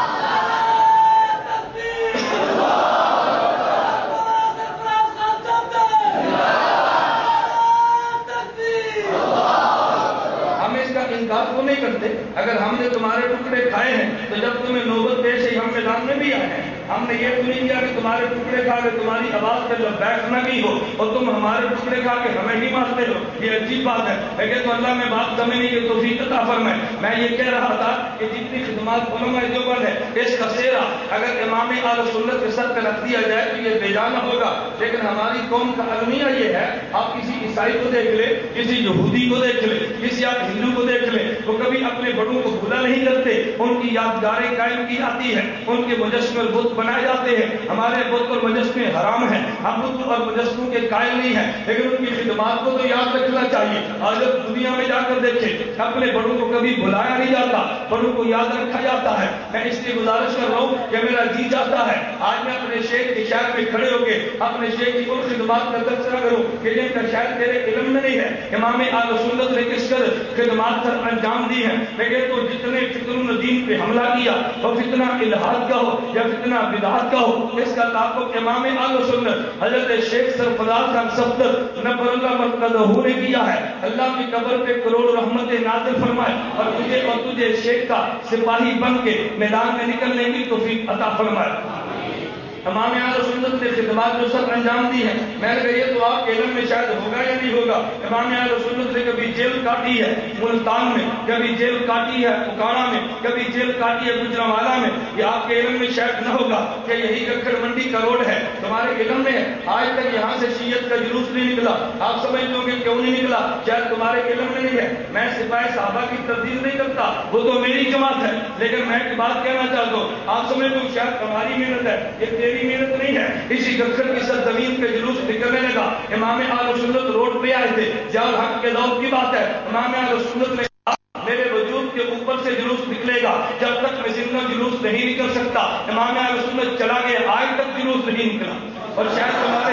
انکار تو نہیں کرتے، اگر ہم نے تمہارے ٹکڑے کھائے ہیں تو جب تمہیں نوبت پیش ہے ہم میدان میں بھی آئے ہیں، ہم نے یہ تو نہیں کیا کہ تمہارے ٹکڑے کھا کے تمہاری آواز پہ جب بیٹھ نہ گئی ہو اور تم ہمارے ٹکڑے کھا کے ہمیں ہی مارتے ہو، یہ عجیب بات ہے، لیکن تو اللہ میں بات سمجھنے کی توفیق عطا فرمائے۔ میں یہ کہہ رہا تھا کہ جتنی خدمات علماء دیوبند ہے اس کا سہرا اگر امام اہل سنت کے سر پہ رکھ دیا جائے تو یہ بے جانا ہوگا، لیکن ہماری قوم کا المیہ یہ ہے، آپ کسی عیسائی کو دیکھ لیں، کسی یہودی کو دیکھ لیں، کسی آپ ہندو کو دیکھ لیں، وہ کبھی اپنے بڑوں کو بھولا نہیں کرتے، ان کی یادگاریں قائم کی جاتی ہیں، ان کے مجسمے اور بت بنائے جاتے ہیں، ہمارے بت اور مجسمے حرام ہیں، ہم بت اور مجسموں کے قائل نہیں ہیں، لیکن ان کی خدمات کو تو یاد رکھنا چاہیے۔ آج اب دنیا میں جا کر دیکھیں اپنے بڑوں کو کبھی بلایا نہیں جاتا، بڑوں کو یاد رکھا جاتا ہے۔ میں اس لیے گزارش کر رہا ہوں کہ میرا جی چاہتا ہے آج میں اپنے شیخ کے شہر میں کھڑے ہو کے اپنے شیخ کی ان خدمات کا تذکرہ کروں کہ جن کا شاید تیرے علم میں نہیں ہے، امام اہل سنت نے کس قدر خدمات سر انجام دی ہے۔ لیکن تو جتنے فکر الدین پہ حملہ کیا اور فتنہ الہاد کا ہو یا فتنہ بدعت کا ہو، اس کا تعلق امام اہل سنت حضرت شیخ سرفراز خان صفدر نبر اللہ مرقدہ نے کیا ہے۔ اللہ کی قبر پہ کروڑ رحمتیں نازل فرمائے اور مجھے اور تجھے شیخ کا سپاہی بن کے میدان میں نکلنے کی توفیق عطا فرمائے۔ امام اہل سنت نے خدمات جو سب انجام دی ہے، میں نے کہا یہ تو آپ کے علم میں شاید ہوگا یا نہیں ہوگا، امام اہل سنت نے کبھی جیل کاٹی ہے ملتان میں، کبھی جیل کاٹی ہے اکاڑا میں، کبھی جیل کاٹی ہے گجرانوالہ میں، یہ آپ کے علم میں شاید نہ ہوگا کہ یہی ککڑ منڈی کا روڈ ہے، تمہارے علم میں ہے۔ آج تک یہاں سے شیعت کا جلوس نہیں نکلا، آپ سمجھ لو گے کیوں نہیں نکلا، شاید تمہارے علم میں نہیں ہے۔ میں سپاہی صحابہ کی تردید نہیں کرتا، وہ تو میری جماعت ہے، لیکن میں ایک بات کہنا چاہتا ہوں، آپ سمجھ لو شاید ہماری محنت ہے، یہ تیری محنت نہیں ہے۔ اسی ککڑ کی سرزمین پہ جلوس نکلنے لگا، امام اہل سنت روڈ پہ آئے تھے، ضیاء الحق کے دور کی بات ہے، امام اہل سنت نے میرے وجود کے اوپر سے جلوس نکلے گا، جب تک میں زندہ جلوس نہیں نکل سکتا۔ امام اہل سنت چلا گیا، آج تک جلوس نہیں نکلا۔ اور شاید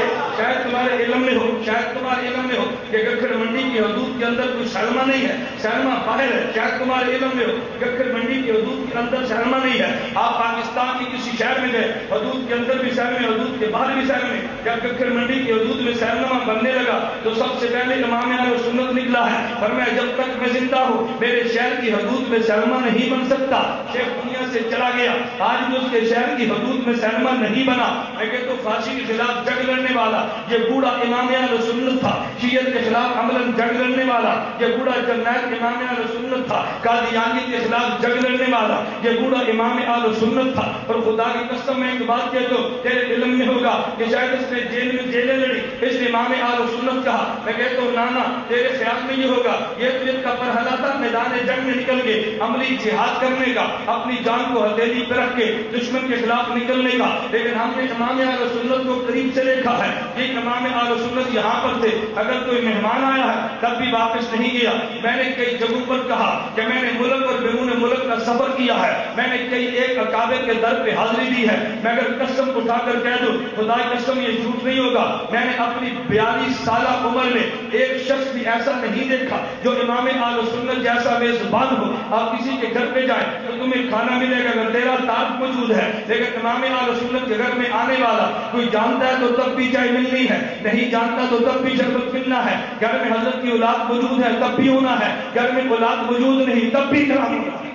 تمہارے علم میں ہو، شاید تمہارے علم میں ہو کہ ککڑ منڈی کی حدود کے اندر کوئی سینما نہیں ہے، سینما باہر ہے، شاید تمہارے علم میں ہو ککڑ منڈی کی حدود کے اندر سینما نہیں ہے۔ آپ پاکستان کی کسی شہر میں گئے، حدود کے اندر بھی سینما، حدود کے باہر بھی سینما، جب ککڑ منڈی کی حدود میں سینما بننے لگا تو سب سے پہلے امام اہل سنت نکلا ہے، فرمایا جب تک میں زندہ ہوں میرے شہر کی حدود میں سینما نہیں بن سکتا۔ شیخ دنیا سے چلا گیا، آج بھی اس کے شہر کی حدود میں سینما نہیں بنا، لیکن تو فاشی کے خلاف جنگ لڑنے والا یہ بوڑھا امام اہل سنت تھا، شیعت کے خلاف عملاً جنگ لڑنے والا یہ بوڑھا جرنیل امام اہل سنت تھا، قادیانیت کے خلاف جنگ لڑنے والا یہ بوڑھا امام اہل سنت تھا۔ اور خدا کی قسم میں ایک بات کہتا ہوں، تیرے علم میں ہوگا کہ شاید اس نے جیل میں جیلیں لڑی، اس نے امام اہل سنت کہا، میں کہتا ہوں نانا تیرے خیال میں یہ ہوگا یہ تو ان کا مرحلہ تھا میدان جنگ میں نکل کے عملی جہاد کرنے کا، اپنی جان کو ہتھیلی پہ رکھ کے دشمن کے خلاف نکلنے کا، لیکن ہم نے امام اہل سنت کو قریب سے دیکھا ہے، یہ امام اہل سنت یہاں پر تھے، اگر کوئی مہمان آیا ہے تب بھی واپس نہیں گیا. میں نے کئی جگہوں پر کہا کہ میں نے ملک اور بیرون ملک کا سفر کیا ہے, میں نے کئی ایک اکابر کے در پہ حاضری دی ہے. میں اگر قسم اٹھا کر کہہ دوں, خدا کی قسم یہ جھوٹ نہیں ہوگا, میں نے اپنی 42 سالہ عمر میں ایک شخص بھی ایسا نہیں دیکھا جو امام اہل سنت جیسا میزبان ہو. آپ کسی کے گھر پہ جائیں تو تمہیں کھانا ملے گا اگر تیرا تعارف موجود ہے, لیکن امام اہل سنت کے گھر میں آنے والا کوئی جانتا ہے تو تب بھی چائے ملنی ہے, نہیں جانتا تو تب بھی شربت ملنا ہے. گھر میں حضرت کی اولاد موجود ہے تب بھی ہونا ہے, گھر میں اولاد موجود نہیں تب بھی کرام ہونا ہے.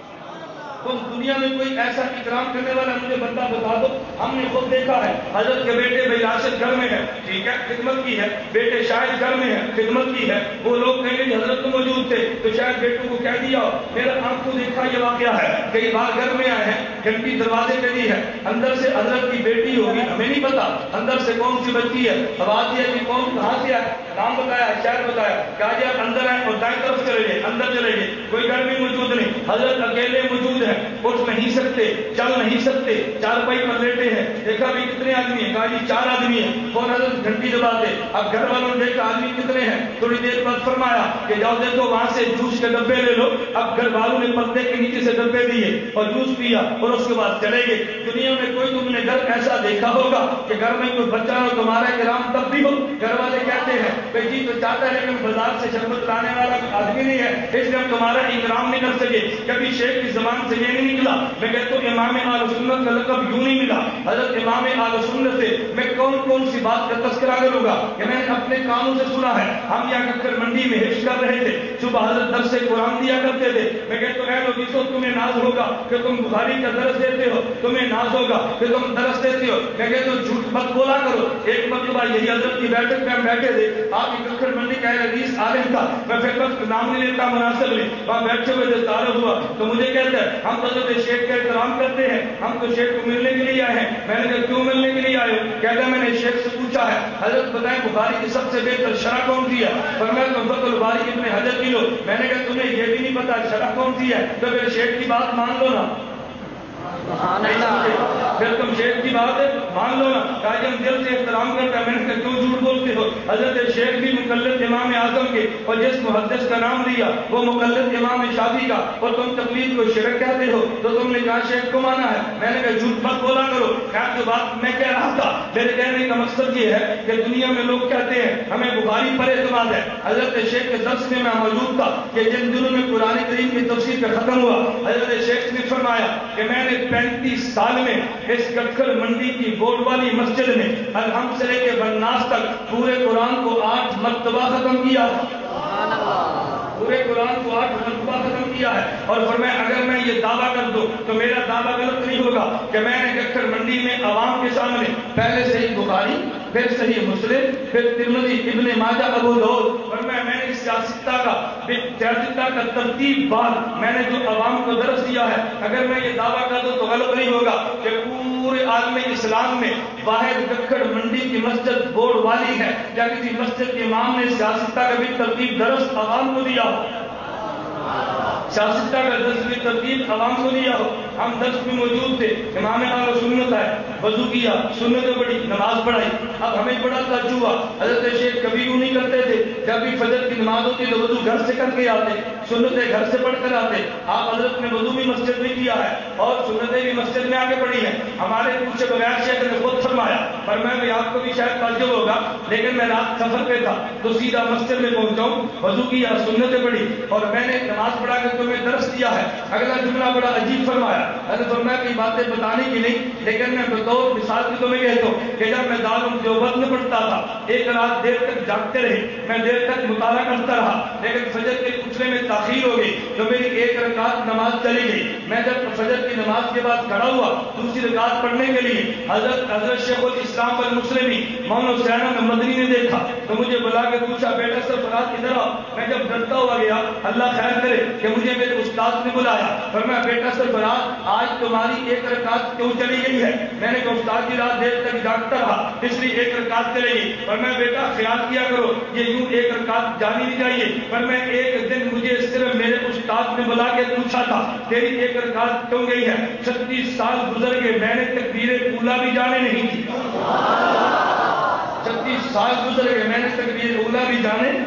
تم دنیا میں کوئی ایسا اکرام کرنے والا مجھے بندہ بتا دو. ہم نے خود دیکھا ہے حضرت کے بیٹے بھائی راشد گھر میں ہے, ٹھیک ہے, خدمت کی ہے. بیٹے شاید گھر میں ہے, خدمت کی ہے. وہ لوگ کہیں گے حضرت تو موجود تھے تو شاید بیٹوں کو کہہ دیا. میرا آنکھوں دیکھا یہ واقعہ ہے, کئی بار گھر میں آئے ہیں, گھنٹی دروازے پہ دی ہے, اندر سے حضرت کی بیٹی ہوگی, ہمیں نہیں پتا اندر سے کون سی بچی ہے. آواز دیا کہ کون کہاں سے آئے, نام بتایا, شہر بتایا, کہا جی آپ اندر آئے اور دائیں طرف چلے گئے, اندر چلے گئے. کوئی گھر میں موجود نہیں, حضرت اکیلے موجود ہیں, اٹھ نہیں سکتے, چل نہیں سکتے, چارپائی پر لیٹے ہیں. دیکھا بھی کتنے آدمی ہیں, کہا جی 4 آدمی ہیں. اور حضرت گھنٹی دباتے, اب گھر والوں نے دیکھا آدمی کتنے ہیں, تھوڑی دیر بعد فرمایا کہ جاؤ دیکھو وہاں سے جوس کے ڈبے لے لو. اب گھر والوں نے پردے کے نیچے سے ڈبے دیے اور جوس پیا اور اس کے بعد چلے گئے. دنیا میں کوئی تم نے گھر ایسا دیکھا ہوگا کہ گھر میں کوئی بچہ ہو تمہارا کرام تب بھی ہو. گھر والے کہتے ہیں بھائی جی تو چاہتا ہے لیکن بازار سے شربت لانے والا کوئی آدمی نہیں ہے, اس لیے ہم تمہارا اکرام نہیں کر سکے. کبھی شیخ کی زبان سے یہ نہیں نکلا. میں کہتا ہوں امام اہل سنت کا لقب یوں نہیں ملا. حضرت امام اہل سنت سے میں کون سی بات کا تذکرہ کروں گا کہ میں نے اپنے کانوں سے سنا ہے. ہم یا کر منڈی میں حفظ کر رہے تھے, صبح حضرت درس قرآن دیا کرتے تھے. میں کہتا ہوں اے لوگ اس وقت تمہیں ناز ہوگا کہ تم بخاری کا درس دیتے ہو, تمہیں ناز ہوگا کہ تم درس دیتے ہو. میں کہتا ہوں جھوٹ مت بولا کرو. ایک مرتبہ یہی حضرت کی بیٹھک میں ہم بیٹھے تھے, آپ کی ککڑ منڈی کا حدیث عالم تھا, میں پھر وقت نام نہیں لیتا مناسب نہیں, وہاں بیٹھے ہوئے تعارف ہوا تو مجھے کہتا ہے ہم حضرت شیخ کا احترام کرتے ہیں, ہم تو شیخ کو ملنے کے لیے آئے ہیں. میں نے کہا کیوں ملنے کے لیے آئے ہو؟ کہتا ہے میں نے شیخ سے پوچھا ہے حضرت بتائیں بخاری کی سب سے بہتر شرح کون سی ہے, پر میں تو فتح الباری ابن حجر کی لو. میں نے کہا تمہیں یہ بھی نہیں پتا شرح کون سی ہے تو پھر شیخ کی بات مان لو نا, پھر تم شیخ کی بات ہے مان لو نا. کہا کہ ہم دل سے احترام کرتے ہیں. میں نے کہا کیوں جھوٹ بولتے ہو؟ حضرت شیخ بھی مقلد امام اعظم کے, اور جس محدث کا نام لیا وہ مقلد امام شافعی کا, اور تم تقلید کو شرک کہتے ہو تو تم نے کہا شیخ کو مانا ہے. میں نے کہا جھوٹ مت بولا کرو. خیر جو بات میں کہہ رہا تھا, میرے کہنے کا مقصد یہ ہے کہ دنیا میں لوگ کہتے ہیں ہمیں بخاری پر اعتماد ہے. حضرت شیخ کے درس میں موجود تھا کہ جن دنوں میں قرآن کریم کی تفسیر کا ختم ہوا, حضرت شیخ نے فرمایا کہ میں نے 35 سال میں اس ککڑ منڈی کی بورڈ والی مسجد میں الحمد سے لے کے بناس تک پورے قرآن کو 8 مرتبہ ختم کیا. پورے قرآن کو 8 مرتبہ ختم کیا ہے. اور فرمایا اگر میں یہ دعویٰ کر دوں تو میرا دعویٰ غلط نہیں ہوگا کہ میں نے ککڑ منڈی میں عوام کے سامنے پہلے صحیح بخاری, پھر صحیح مسلم, پھر ترمذی, ابن ماجہ, ابو داؤد, فرمایا میں نے سیاستہ کا ترتیب بار میں نے جو عوام کو درس دیا ہے, اگر میں یہ دعویٰ کر دوں تو غلط نہیں ہوگا کہ پورے عالم اسلام میں واحد ککڑ منڈی کی مسجد بورڈ والی ہے یا کسی مسجد کے امام نے سیاستہ کا بھی ترتیب درس عوام کو دیا ہو, سیاستہ کا درس کی ترتیب عوام کو دیا ہو. ہم درس میں موجود تھے, امام اہل سنت آئے, وضو کیا, سنتیں پڑھی, نماز پڑھائی. اب ہمیں بڑا تعجب ہوا, حضرت شیخ کبھی یوں نہیں کرتے تھے, جب بھی فجر کی نماز ہوتی تو وضو گھر سے کر کے آتے, سنتیں گھر سے پڑھ کر آتے. آپ حضرت نے وضو بھی مسجد میں کیا ہے اور سنتیں بھی مسجد میں آ کے پڑھی ہیں. ہمارے پوچھے بغیر شیخ نے خود فرمایا, پر میں آپ کو بھی شاید تعجب ہوگا لیکن میں رات سفر پہ تھا تو سیدھا مسجد میں پہنچا ہوں, وضو کیا, سنتیں پڑھی اور میں نے نماز پڑھا کے تمہیں درس دیا ہے. اگلا جملہ بڑا عجیب فرمایا, حضرت فرمایا کہ باتیں بتانے کی نہیں لیکن میں بطور مثال کی تمہیں کہتا ہوں کہ جب میں دارالعلوم دیوبند میں پڑھتا تھا, ایک رات دیر تک جاگتے رہے, میں دیر تک مطالعہ کرتا رہا, لیکن فجر کے اٹھنے میں تاخیر ہو گئی تو میری 1 رکعت نماز چلی گئی. میں جب فجر کی نماز کے بعد کھڑا ہوا دوسری رکعت پڑھنے کے لیے, حضرت شیخ الاسلام والمسلمین مولانا حسین مدنی نے دیکھا تو مجھے بلا کے پوچھا بیٹا سرفراز ادھر آؤ. میں جب ڈرتا ہوا گیا, اللہ خیر کرے کہ مجھے میرے استاد نے بلایا, فرمایا بیٹا سرفراز آج تمہاری 1 رکعت کیوں چلی گئی ہے؟ میں نے کہا استاد کی رات دیر تک جاگتا رہا اس لیے 1 رکعت چلے گی. پر میں بیٹا خیال کیا کرو یہ یوں 1 رکعت جانی نہیں چاہیے. پر میں ایک دن مجھے صرف میرے استاد نے بلا کے پوچھا تھا تیری 1 رکعت کیوں گئی ہے؟ 36 سال گزر گئے, میں نے تکبیر اولیٰ بھی جانے نہیں تھی. 36 سال گزر گئے, میں نے تکبیر اولیٰ بھی جانے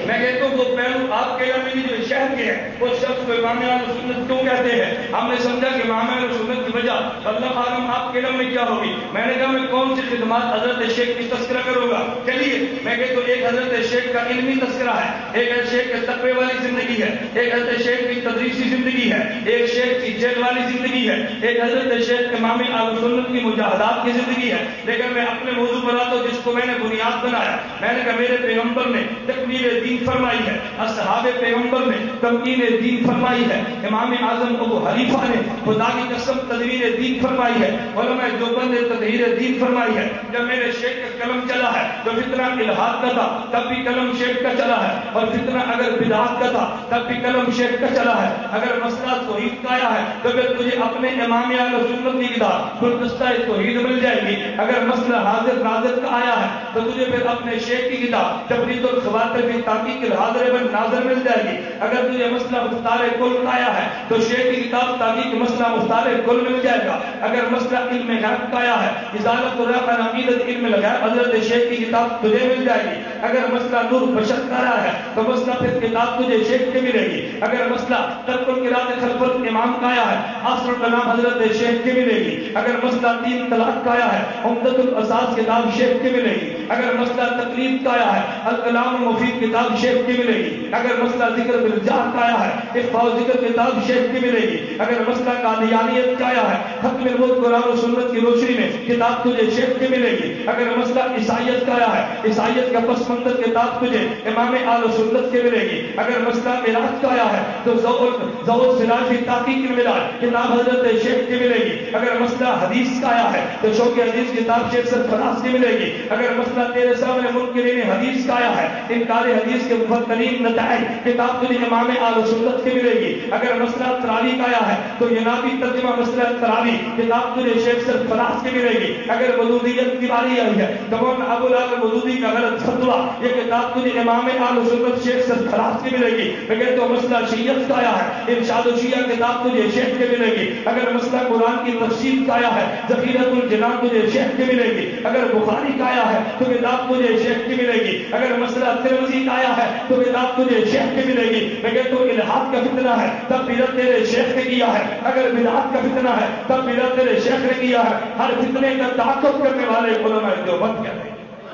میں کہتا ہوں وہ پہلو آپ کے علم میں بھی جو شہر کے ہیں اس شخص کو امام اہل سنت کیوں کہتے ہیں؟ ہم نے سمجھا کہ امام اہل سنت کی وجہ اللہ عالم آپ کے علم میں کیا ہوگی؟ میں نے کہا میں کون سی خدمات حضرت شیخ کی تذکرہ کروں گا؟ چلیے میں کہتا ہوں ایک حضرت شیخ کا علمی تذکرہ ہے، ایک حضرت شیخ کے تقوی والی زندگی ہے، ایک حضرت شیخ کی تدریسی زندگی ہے، ایک شیخ کی جیل والی زندگی ہے، ایک حضرت شیخ امام اہل سنت کی مجاہدات کی زندگی ہے۔ لیکن میں اپنے موضوع پر آتا ہوں جس کو میں نے بنیاد بنایا۔ میں نے کہا میرے پیغمبر نے تکمیل دین فرمائی ہے، اصحاب پیغمبر نے تمکین دین فرمائی ہے، امام اعظم ابو حنیفہ نے خدا کی قسم تدوین دین فرمائی ہے، علماء دیوبند نے تطہیر دین فرمائی ہے۔ جب میرے شیخ کا قلم چلا ہے تو فتنہ الہاد کا تھا تب بھی قلم شیخ کا چلا ہے، اور فتنہ اگر بدعات کا تھا تب بھی قلم شیخ کا چلا ہے۔ اگر مسئلہ توحید کا آیا ہے تو پھر تجھے اپنے امام اہل سنت کی کتاب گلدستہ توحید مل جائے گی۔ اگر مسئلہ حاضر ناظر کا آیا ہے تو تجھے پھر اپنے شیخ کی کتاب تفرید الخواطر کی تحقیق الحاضر بن ناظر مل جائے گی۔ اگر تجھے مسئلہ مختار کل کا آیا ہے تو شیخ کی کتاب تحقیق مسئلہ مختار کل مل جائے گا۔ اگر مسئلہ علم غیب کا آیا ہے ازالۃ الریب عن عقیدۃ علم الغیب حضرت شیخ کی کتاب تجھے مل جائے گی۔ اگر مسئلہ نور بشر کا آیا ہے تو مسئلہ پھر کتاب تجھے شیخ کی ملے گی۔ اگر مسئلہ ترک القراءۃ خلف الامام کا آیا ہے عصر الکلام حضرت شیخ کی ملے گی۔ اگر مسئلہ تین طلاق کا آیا ہے عمدۃ الاساس کتاب شیخ کی ملے گی۔ اگر مسئلہ تقلید کا آیا ہے الکلام المفید کتاب شیخ کی ملے گی۔ اگر مسئلہ ذکر بالجاہ کا آیا ہے اخفاء ذکر کتاب شیخ کی ملے گی۔ اگر مسئلہ قادیانیت کا آیا ہے ختم الملک قرآن و سنت کی روشنی میں کتاب تجھے شیخ کی ملے گی۔ اگر مسئلہ عیسائیت کا آیا ہے عیسائیت کا پس منظر کتاب تجھے امام اہل سنت کی ملے گی۔ اگر مسئلہ معراج کا آیا ہے تو ضوء السراج فی تحقیق المعراج کتاب حضرت شیخ کی ملے گی۔ اگر مسئلہ حدیث کا آیا ہے تو شوق حدیث کتاب شیخ سرفراز کی ملے گی۔ اگر مسئلہ تیرے سامنے منکرین حدیث کا آیا ہے انکار حدیث کے مفترین نتائج کتاب تجھے امام اہل سنت کی ملے گی۔ اگر مسئلہ تراویح کا آیا ہے تو ینابی ترجمہ مسئلہ تراویح کتاب تجھے شیخ سرفراز کی ملے گی۔ اگر مودودیت کی باری آئی ہے تو کون ابو العال مودودی کا غلط فتویٰ یہ کتاب تجھے امام اہل سنت شیخ سرفراز کی ملے گی۔ اگر تو مسئلہ شیعت کا آیا ہے ارشاد الشیعہ کتاب تجھے شیخ کی ملے گی۔ اگر مسئلہ قرآن کی تفسیر کا آیا ہے ذخیرۃ الجنان تجھے شیخ کی ملے گی۔ اگر بخاری کا آیا ہے تو کتاب تجھے شیخ کی ملے گی۔ اگر مسئلہ ترمذی کا آیا ہے تو کتاب تجھے شیخ کی ملے گی۔ اگر تو الہاد کا فتنہ ہے تب بدعت تیرے شیخ نے کیا ہے، اگر بدعت کا فتنہ ہے تب بدعت تیرے شیخ نے کیا ہے۔ ہر فتنے کا تعاقب کرنے والے علماء دیوبند کہتے ہیں۔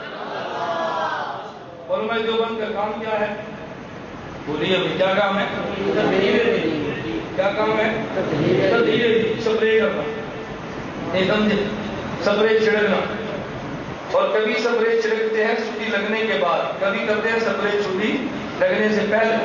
علماء دیوبند کا کام کیا ہے؟ بولیے کیا کام ہے؟ کیا کام ہے؟ سپرے کرنا، ایک دم سپرے چھڑکنا، اور کبھی سپرے چھڑکتے ہیں چھٹی لگنے کے بعد، کبھی کرتے ہیں سپرے چھٹی لگنے سے پہلے۔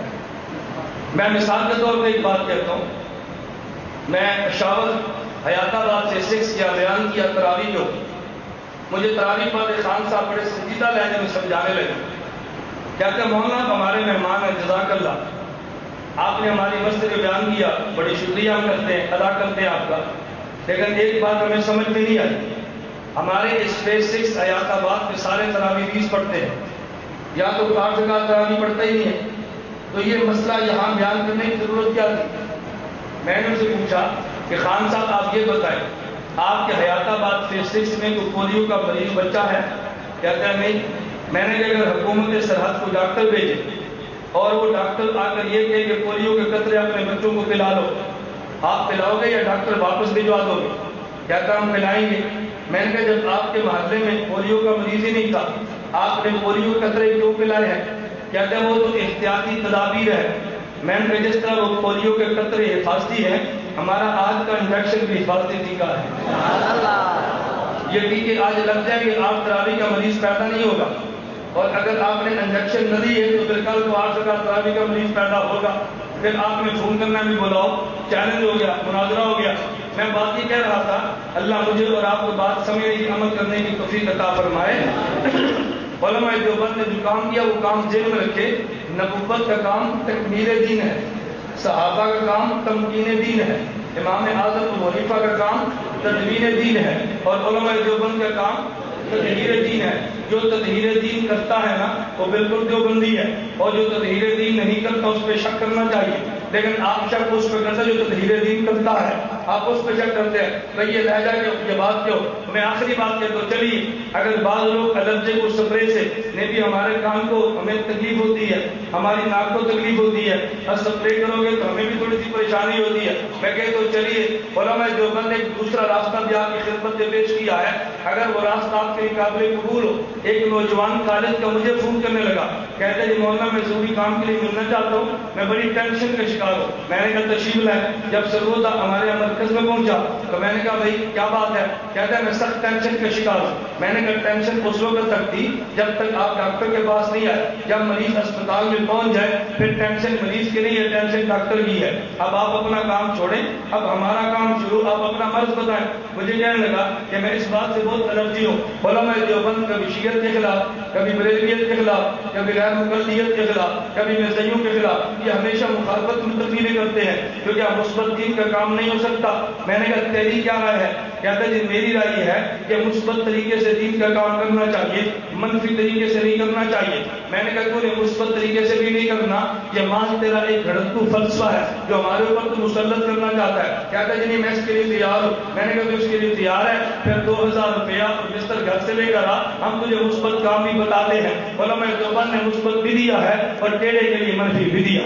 میں مثال کے طور پہ ایک بات کہتا ہوں، میں پشاور حیات آباد سے 6 کیا بیان کیا تراویح کو، مجھے تراویح پر خان صاحب بڑے سنجیدہ لہجے میں سمجھانے لگے، کہتے ہیں مولانا ہمارے مہمان ہیں جزاک اللہ، آپ نے ہماری مسجد میں بیان کیا، بڑی شکریہ ہم کرتے ہیں ادا کرتے ہیں آپ کا، لیکن ایک بات ہمیں سمجھ میں نہیں آئی، ہمارے اس فیز 6 حیات آباد میں سارے تراویح 20 پڑھتے ہیں، یا تو 8 رکعت تراویح پڑھتا ہی نہیں ہے، تو یہ مسئلہ یہاں بیان کرنے کی ضرورت کیا تھی؟ میں نے ان سے پوچھا کہ خان صاحب آپ یہ بتائیں آپ کے حیات آباد فیز 6 میں کوئی پولیو کا مریض بچہ ہے؟ کہتے ہیں نہیں۔ میں نے کہا اگر حکومت سرحد کو ڈاکٹر بھیجے اور وہ ڈاکٹر آ کر یہ کہے کہ پولیو کے قطرے اپنے بچوں کو پلا لو، آپ پلاؤ گے یا ڈاکٹر واپس بھجوا دو گے؟ کہتا ہم پلائیں گے۔ میں نے کہا جب آپ کے محلے میں پولیو کا مریض ہی نہیں تھا آپ نے پولیو کے قطرے کیوں پلائے ہیں؟ کہتے ہیں وہ تو احتیاطی تدابیر ہے۔ میں نے کہا جس طرح وہ پولیو کے قطرے حفاظتی ہیں ہمارا آج کا انجیکشن بھی حفاظتی ٹیکہ ہے۔ یہ ٹیکے آج لگ جائیں گے آپ تراویح کا مریض پیدا نہیں ہوگا، اور اگر آپ نے انجیکشن نہ دی ہے تو پھر کل کو 8 رکعت تراویح کا مریض پیدا ہوگا، پھر آپ نے فون کرنا بھی بلاؤ، چیلنج ہو گیا، مناظرہ ہو گیا۔ میں بات یہ کہہ رہا تھا اللہ مجھے اور آپ کو بات سمجھنے کی عمل کرنے کی توفیق عطا فرمائے۔ علماء دیوبند نے جو کام کیا وہ کام ذہن میں رکھے، نبوت کا کام تکمیل دین ہے، صحابہ کا کام تمکین دین ہے، امام اعظم ابو حنیفہ کا کام تدوین دین ہے، اور علماء دیوبند کا کام تطہیر دین ہے۔ جو تطہیر دین کرتا ہے نا وہ بالکل دیوبندی ہے، اور جو تطہیر دین نہیں کرتا اس پہ شک کرنا چاہیے، لیکن آپ شک اس پہ کرتا جو تطہیر دین کرتا ہے۔ آپ اس پہ شک کرتے ہیں بھائی یہ لہجہ کیوں، یہ بات کیوں. میں آخری بات کہتا ہوں، چلیے اگر بعض لوگ الرجی کو سپرے سے نے بھی ہمارے کان کو ہمیں تکلیف ہوتی ہے، ہماری ناک کو تکلیف ہوتی ہے، اور سپرے کرو گے تو ہمیں بھی تھوڑی سی پریشانی ہوتی ہے. میں کہتا ہوں چلیے علماء دیوبند نے ایک دوسرا راستہ بھی آپ کی خدمت میں پیش کیا ہے، اگر وہ راستہ آپ کے قابل قبول ہو. ایک نوجوان کالج کا مجھے فون کرنے لگا، کہتے جی مولانا میں ضروری کام کے لیے ملنا چاہتا ہوں، میں بڑی ٹینشن کا شکار ہوں. میں نے کہا تشریف لائے. جب سرگودا ہمارے یہاں مرکز میں پہنچا تو میں نے کہا بھائی کیا بات ہے؟ کہتا ہے میں سخت ٹینشن کا شکار ہوں. میں نے کہا ٹینشن اس وقت تک تھی جب تک آپ ڈاکٹر کے پاس نہیں آئے. جب مریض اسپتال میں پہنچ جائے پھر ٹینشن مریض کی نہیں ہے، ٹینشن ڈاکٹر کی ہے. اب آپ اپنا کام چھوڑیں، اب ہمارا کام شروع، آپ اپنا مرض بتائیں. مجھے کہنے لگا کہ میں اس بات سے بہت الرجی ہوں، علماء دیوبند کبھی شیعت کے خلاف، کبھی بریلویت کے خلاف، کبھی غیر مقلدیت کے خلاف، کبھی مرزائیوں کے خلاف، یہ ہمیشہ مخالفت تقریریں کرتے ہیں تو کیا مثبت دین کا کام نہیں ہو سکتا؟ میں نے کہا تیری کیا رائے ہے؟ کہتا جی میری رائے یہ ہے کہ مثبت طریقے سے دین کا کام کرنا چاہیے، منفی طریقے سے نہیں کرنا چاہیے. میں نے کہا تو نے مثبت طریقے سے بھی نہیں کرنا، یہ محض تیرا ایک گھڑتو فلسفہ ہے جو ہمارے اوپر تو مسلط کرنا چاہتا ہے. کہتا جی نہیں میں اس کے لیے تیار ہوں. میں نے کہا تو اس کے لیے تیار ہے پھر 2000 روپیہ اور بستر گھر سے لے کر آ، ہم تجھے مثبت کام بھی بتاتے ہیں. علماء دیوبند نے مثبت بھی دیا ہے اور ٹیڑے کے لیے منفی بھی دیا.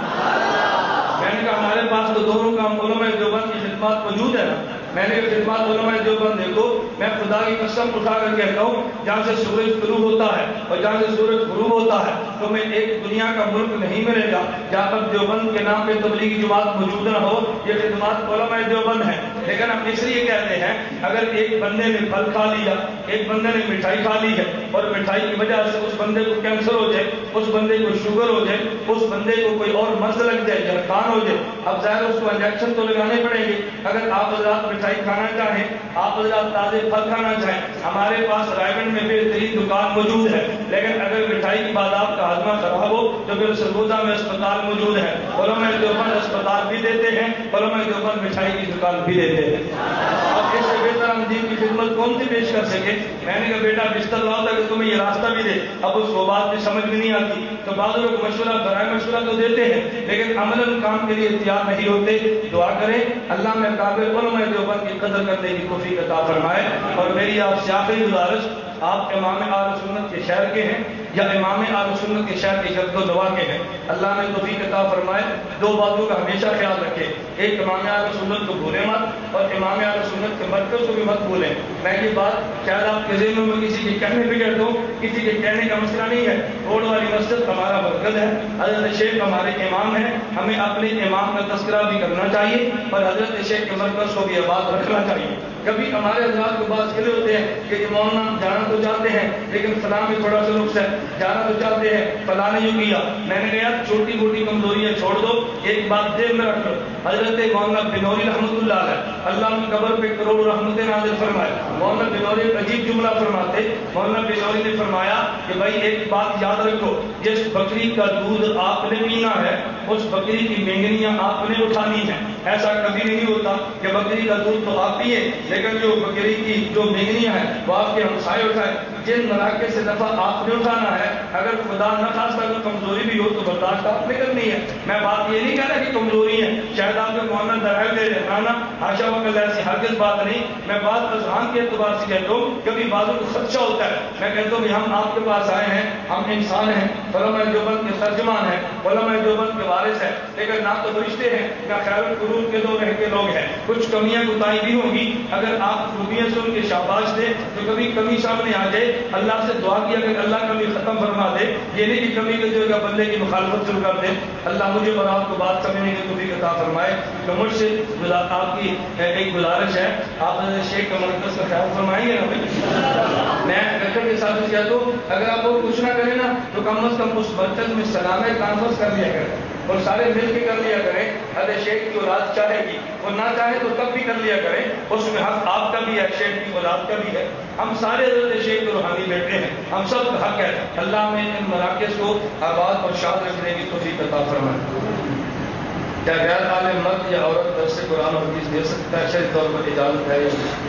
میں نے کہا ہمارے پاس تو دونوں کام علماء دیوبند کی خدمات موجود ہے نا. میں نے کہا خدمات علماء دیوبند دیکھو، میں خدا کی قسم اٹھا کر کہتا ہوں جہاں سے سورج طلوع ہوتا ہے اور جہاں سے سورج غروب ہوتا ہے تو میں ایک دنیا کا ملک نہیں ملے گا جہاں پر دیوبند کے نام پہ تبلیغی جماعت موجود نہ ہو. یہ خدمات علماء دیوبند ہیں. لیکن ہم اس لیے کہتے ہیں اگر ایک بندے نے پھل کھا لیا، ایک بندے نے مٹھائی کھا لی ہے اور مٹھائی کی وجہ سے اس بندے کو کینسر ہو جائے، اس بندے کو شوگر ہو جائے، اس بندے کو کوئی اور مرض لگ جائے یا کان ہو جائے، اب ظاہر اس کو انجیکشن تو لگانے پڑیں گے. اگر آپ حضرات مٹھائی کھانا چاہیں، آپ حضرات تازے پھل کھانا چاہیں، ہمارے پاس رائے گنج میں بہترین دکان موجود ہے. لیکن اگر مٹھائی کے بعد آپ کا ہاضمہ خراب ہو تو پھر سرگودا میں اسپتال موجود ہے. علماء دیوبند اسپتال بھی دیتے ہیں، علماء دیوبند مٹھائی کی دکان بھی دیتے ہیں. اب اس سے بہتر ہم دین کی خدمت کون سی پیش کر سکے؟ میں نے کہا بیٹا بستر لاؤ تاکہ تمہیں یہ راستہ بھی دے. اب اس کو بات بھی سمجھ میں نہیں آتی تو بعض لوگ مشورہ برائے مشورہ تو دیتے ہیں لیکن عملاً کام کے لیے تیار نہیں ہوتے. دعا کریں اللہ میں قابل علماء دیوبند کی قدر کرنے کی توفیق عطا فرمائے. اور میری آپ سے آخری گزارش، آپ امام اہل سنت کے شہر کے ہیں یا امام اہل سنت کے شہر کے گرد و نواح کے ہیں، اللہ نے توفیق عطا فرمائے. دو باتوں کا ہمیشہ خیال رکھیں، ایک امام اہل سنت کو بھولیں مت اور امام اہل سنت کے مرکز کو بھی مت بھولیں. میں یہ بات شاید آپ کے ذہنوں میں کسی کے کہنے پہ کہتا ہوں، کسی کے کہنے کا مسئلہ نہیں ہے. روڈ والی مسجد ہمارا مرکز ہے، حضرت شیخ ہمارے امام ہیں، ہمیں اپنے امام کا تذکرہ بھی کرنا چاہیے اور حضرت شیخ کے مرکز کو بھی آباد رکھنا چاہیے. کبھی ہمارے حضرات کے پاس کھلے ہوتے ہیں کہ یہ مولانا جانا تو چاہتے ہیں لیکن فلاں میں تھوڑا سا نقص ہے، جانا تو چاہتے ہیں فلاں نے یوں کیا. میں نے کہا چھوٹی موٹی کمزوریاں چھوڑ دو، ایک بات دل میں رکھ لو. حضرت مولانا بنوری رحمۃ اللہ علیہ، اللہ کی قبر پہ کروڑوں رحمتیں نازل فرمائے. مولانا بنوری ایک عجیب جملہ فرماتے. مولانا بنوری نے فرمایا کہ بھائی ایک بات یاد رکھو، جس بکری کا دودھ آپ نے پینا ہے اس بکری کی مینگنیاں آپ نے اٹھانی ہیں. ایسا کبھی نہیں ہوتا کہ بکری کا دودھ تو آپ پیے لیکن جو بکری کی جو مینگنیاں ہیں وہ آپ کے ہمسائے اٹھائے. جن مراکز سے نفع آپ نے اٹھانا ہے، اگر خدا نہ خاصہ اگر کمزوری بھی ہو تو برداشت آپ نے کرنی ہے. میں بات یہ نہیں کہہ رہا کہ کمزوری ہے، شاید آپ کے مولانا درائل دے رہے نانا حاشا وکل ایسی ہرگز بات نہیں. میں بات اذہان کے اعتبار سے کہتا ہوں، کبھی بازو کو خدشہ ہوتا ہے. میں کہتا ہوں کہ ہم آپ کے پاس آئے ہیں، ہم انسان ہیں، علماء دیوبند کے ترجمان ہیں، علماء دیوبند کے وارث ہیں، لیکن نہ تو فرشتے ہیں نہ خیر القرون کے دور کے لوگ ہیں. کچھ کمیاں کوتاہی بھی ہوگی، اگر آپ خوبیاں سے ان کے شاباش دیں تو کبھی کمی سامنے آ جائے اللہ سے دعا کی اگر اللہ کمی ختم فرما دے. یہ نہیں کہ کمی کے جو بندے کی مخالفت شروع کر دے. اللہ مجھے اور آپ کو بات سمجھنے کی توفیق عطا فرمائے. تو مجھ سے آپ کی ایک گزارش ہے، آپ شیخ کا مرکز کا خیال فرمائیں گے نا. میں ڈاکٹر کے ساتھ کہتا ہوں اگر آپ اور کچھ نہ کریں نا تو کم از کم اس مرکز میں سلامہ کانفرنس کر لیا کریں اور سارے مل کے کر لیا کریں. حضرت شیخ کی اولاد چاہے گی اور نہ چاہے تو تب بھی کر لیا کریں، اس میں حق آپ کا بھی ہے، شیخ کی اولاد کا بھی ہے. ہم سارے حضرت شیخ کے روحانی بیٹے ہیں، ہم سب کا حق ہے. اللہ میں ان مراکز کو آباد اور شاد رکھنے کی توفیق عطا فرمائے. کیا غیر عالم مرد یا عورت درس قرآن اور حدیث دے سکتا ہے؟ شرعی طور پر اجازت ہے؟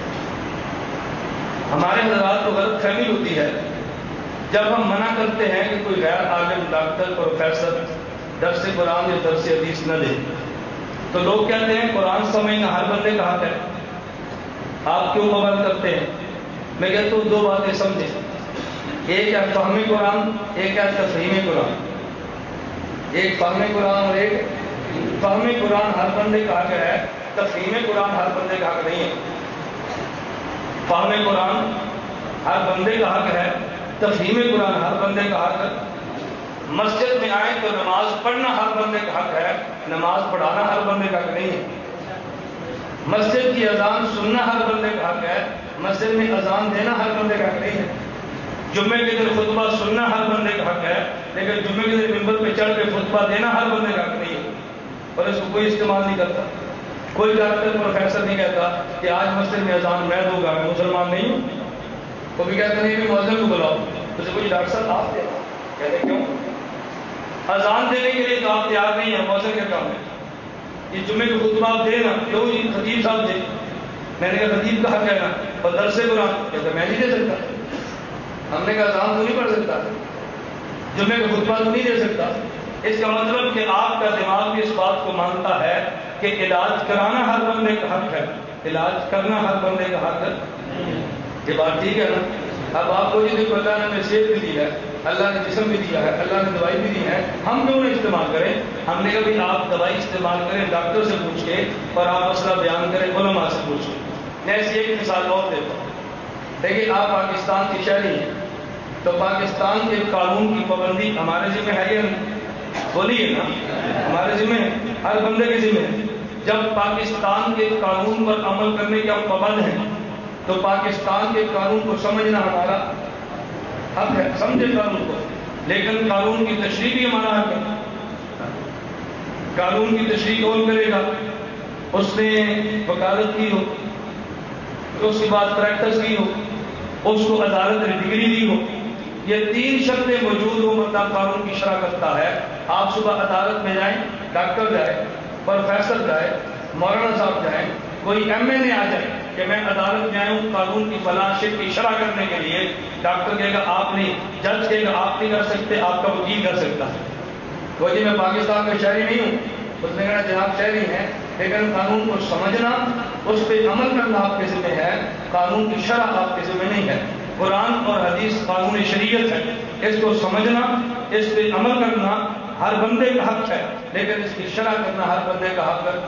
ہمارے حضرات کو غلط فہمی ہوتی ہے جب ہم منع کرتے ہیں کہ کوئی غیر عالم ڈاکٹر پروفیسر درس قرآن یا درس حدیث نہ دے. تو لوگ کہتے ہیں قرآن سمجھنا ہر بندے کا حق ہے، آپ کیوں پابند کرتے ہیں؟ میں کہتا ہوں دو باتیں سمجھیں، ایک ہے فہم قرآن، ایک ہے تفہیم قرآن۔ ایک فہم قرآن اور ایک فہم قرآن ہر بندے کا حق ہے، تفہیم قرآن ہر بندے کا حق نہیں ہے۔ فہم قرآن ہر بندے کا حق ہے، تفہیم قرآن ہر بندے کا حق ہے۔ مسجد میں آئیں تو نماز پڑھنا ہر بندے کا حق ہے، نماز پڑھانا ہر بندے کا حق نہیں ہے۔ مسجد کی اذان سننا ہر بندے کا حق ہے، مسجد میں اذان دینا ہر بندے کا حق نہیں ہے۔ جمعے کے دن خطبہ سننا ہر بندے کا حق ہے، لیکن جمعے کے دن ممبر پہ چڑھ کے خطبہ دینا ہر بندے کا حق نہیں ہے، اور اس کو کوئی استعمال نہیں کرتا۔ کوئی ڈاکٹر پروفیسر نہیں کہتا کہ آج مسجد میں اذان میں دوں گا، میں مسلمان نہیں ہوں۔ وہ بھی کہتے نہیں کہ مؤذن کو بلاؤ، تو کوئی ڈاکٹر صاحب آپ دے، کہتے کیوں؟ اذان دینے کے لیے تو آپ تیار نہیں ہیں، مؤذن کا کام ہے۔ یہ جمعے کو خطبہ آپ دینا، کیوں جی خطیب صاحب دے؟ میں نے کہا خطیب کا حق ہے نا، اور درس قرآن کہتے میں نہیں دے سکتا۔ ہم نے کہا اذان تو نہیں پڑھ سکتا، جمعے کو خطبہ تو نہیں دے سکتا۔ اس کا مطلب کہ آپ کا دماغ بھی اس بات کو مانتا ہے کہ علاج کرانا ہر بندے کا حق ہے، علاج کرنا ہر بندے کا حق ہے۔ یہ بات ٹھیک ہے نا؟ اب آپ کو یہ دیکھو، اللہ نے ہمیں صحت بھی دی ہے، اللہ نے جسم بھی دیا ہے، اللہ نے دوائی بھی دی ہے، ہم کیوں نہیں استعمال کریں؟ ہم نے کہا بھی آپ دوائی استعمال کریں ڈاکٹر سے پوچھ کے، اور آپ مسئلہ بیان کریں علماء سے پوچھ کے۔ میں ایسی ایک مثال اور دیتا ہوں۔ دیکھیے آپ پاکستان کی شہری ہیں، تو پاکستان کے قانون کی پابندی ہمارے ذمہ ہے یا نہیں؟ بولیے نا، ہمارے ذمہ ہے، ہر بندے کے ذمہ ہے۔ جب پاکستان کے قانون پر عمل کرنے کے ہم پابند ہیں تو پاکستان کے قانون کو سمجھنا ہمارا حق ہے، سمجھے قانون کو، لیکن قانون کی تشریح بھی ہمارا حق ہے۔ قانون کی تشریح کون کرے گا؟ اس نے وکالت کی ہو، اس کے بعد پریکٹس کی ہو، اس کو عدالت نے ڈگری دی ہو، یہ تین شرطیں موجود ہوں مطلب قانون کی شرح کرتا ہے۔ آپ صبح عدالت میں جائیں، ڈاکٹر جائے، پروفیسر جائے، مولانا صاحب جائیں، کوئی MA آ جائے کہ میں عدالت میں آیا ہوں قانون کی فلاں شرط کی شرح کرنے کے لیے، ڈاکٹر کہے گا آپ نہیں، جج کہے گا آپ نہیں کر سکتے، آپ کا وکیل کر سکتا ہے۔ وہ جی میں پاکستان کا شہری نہیں ہوں، اس نے کہا جناب شہری ہیں، لیکن قانون کو سمجھنا، اس پہ عمل کرنا آپ کے ذمہ ہے، قانون کی شرح آپ کے ذمہ نہیں ہے۔ قرآن اور حدیث قانون شریعت ہے، اس کو سمجھنا، اس پہ عمل کرنا ہر بندے کا حق ہے، لیکن اس کی شرح کرنا ہر بندے کا حق ہے۔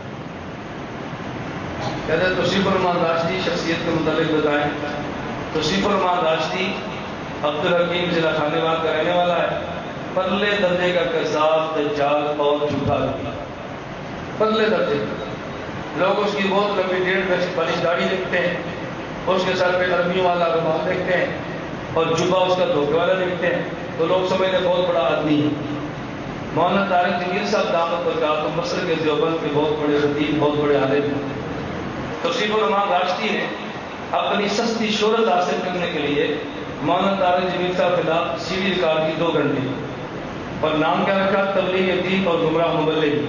کہتے توصیف الرحمان راشدی شخصیت کے متعلق بتائیں۔ توصیف الرحمان راشدی عبدالحکیم ضلع خانہ باغ کا رہنے والا ہے، پرلے درجے کا کذاب، دجال اور جھوٹا لگتا، پرلے درجے کا۔ لوگ اس کی بہت لمبی 1.5 گز والی داڑھی دیکھتے ہیں، اس کے سر پہ عربیوں والا رومال دیکھتے ہیں، اور جبہ اس کا دھوکے والا دیکھتے ہیں، تو لوگ سمجھتے ہیں بہت بڑا آدمی ہے۔ مولانا طارق جمیل صاحب دامت برکاتہ مصر کے دیوبند کے بہت بڑے خطیب، بہت بڑے عالم ہیں۔ توصیف الرحمان راشدی نے اپنی سستی شہرت حاصل کرنے کے لیے مولانا طارق جمیل صاحب کے خلاف CD ریکارڈ کی 2 گھنٹے، اور نام کیا رکھا؟ تبلیغ دین اور گمراہ مبلغ۔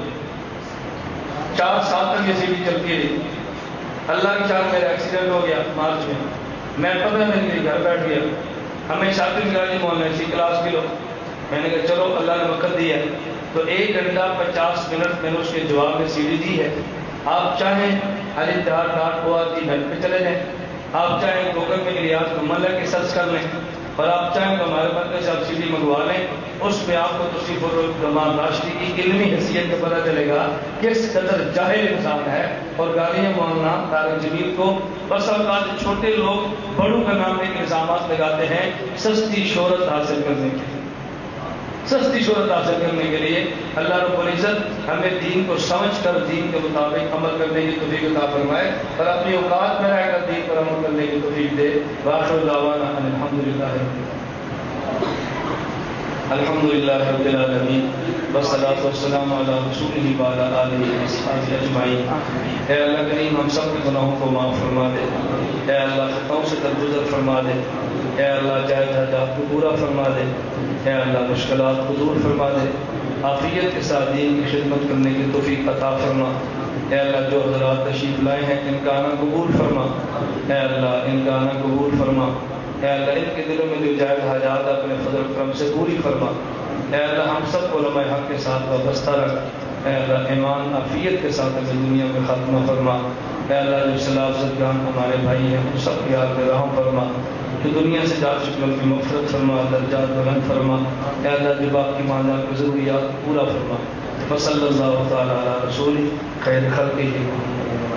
4 سال تک یہ CD چلتی رہی۔ اللہ کی چاہت میرا ایکسیڈنٹ ہو گیا مارچ میں 15 دن کے گھر بیٹھ گیا۔ ہمیں شاکر نگاجی مولانا اسی کلاس کے لوگ، میں نے کہا چلو اللہ نے وقت دیا ہے تو 1 گھنٹہ 50 منٹ میں نے اس کے جواب میں CD دی ہے۔ آپ چاہیں alitihad.org نیٹ پہ چلے جائیں، آپ چاہیں گوگل میں الیاس محمد کے سرچ کر لیں، اور آپ چاہیں تو ہمارے مرکز سے آپ CD منگوا لیں، اس میں آپ کو توصیف الرحمان راشدی کی علمی حیثیت کا پتہ چلے گا کس قدر جاہل انسان ہے، اور گالیاں مولانا طارق جمیل کو بس اوقات چھوٹے لوگ بڑوں کا نام لے کے الزامات لگاتے ہیں سستی شہرت حاصل کرنے کے لیے، سستی شہرت حاصل کرنے کے لیے۔ اللہ رب العزت ہمیں دین کو سمجھ کر دین کے مطابق عمل کرنے کی توفیق عطا فرمائے، اور اپنی اوقات میں رہ کر دین پر عمل کرنے کی توفیق دے۔ وآخر دعوانا ان الحمدللہ رب العالمین والصلاۃ والسلام علی رسولہ وعلی آلہ وصحبہ اجمعین۔ اے اللہ کریم ہم سب کے گناہوں کو معاف فرما دے، اے اللہ خطاؤں سے درگزر فرما دے، اے اللہ جائز حاجات کو پورا فرما دے، اے اللہ مشکلات کو دور فرما دے، عافیت کے ساتھ دین کی خدمت کرنے کی توفیق عطا فرما۔ اے اللہ جو حضرات تشریف لائے ہیں ان کا آنا قبول فرما، اے اللہ ان کا آنا قبول فرما، اے اللہ ان کے دلوں میں جو جائز حاجات اپنے فضل و کرم سے پوری فرما۔ اے اللہ ہم سب کو علماء حق کے ساتھ وابستہ رکھ، اے اللہ ایمان عافیت کے ساتھ ہمیں دنیا میں خاتمہ فرما. اے اللہ جو صلاح جان ہمارے بھائی ہیں ان سب کی آپ رحم فرما, کہ دنیا سے جا چکے ان کی مغفرت فرما, درجات بلند فرما. اے اللہ جو باقی مانا کی ضروریات پورا فرما. وصلی اللہ تعالی علی رسول خیر خلقہ.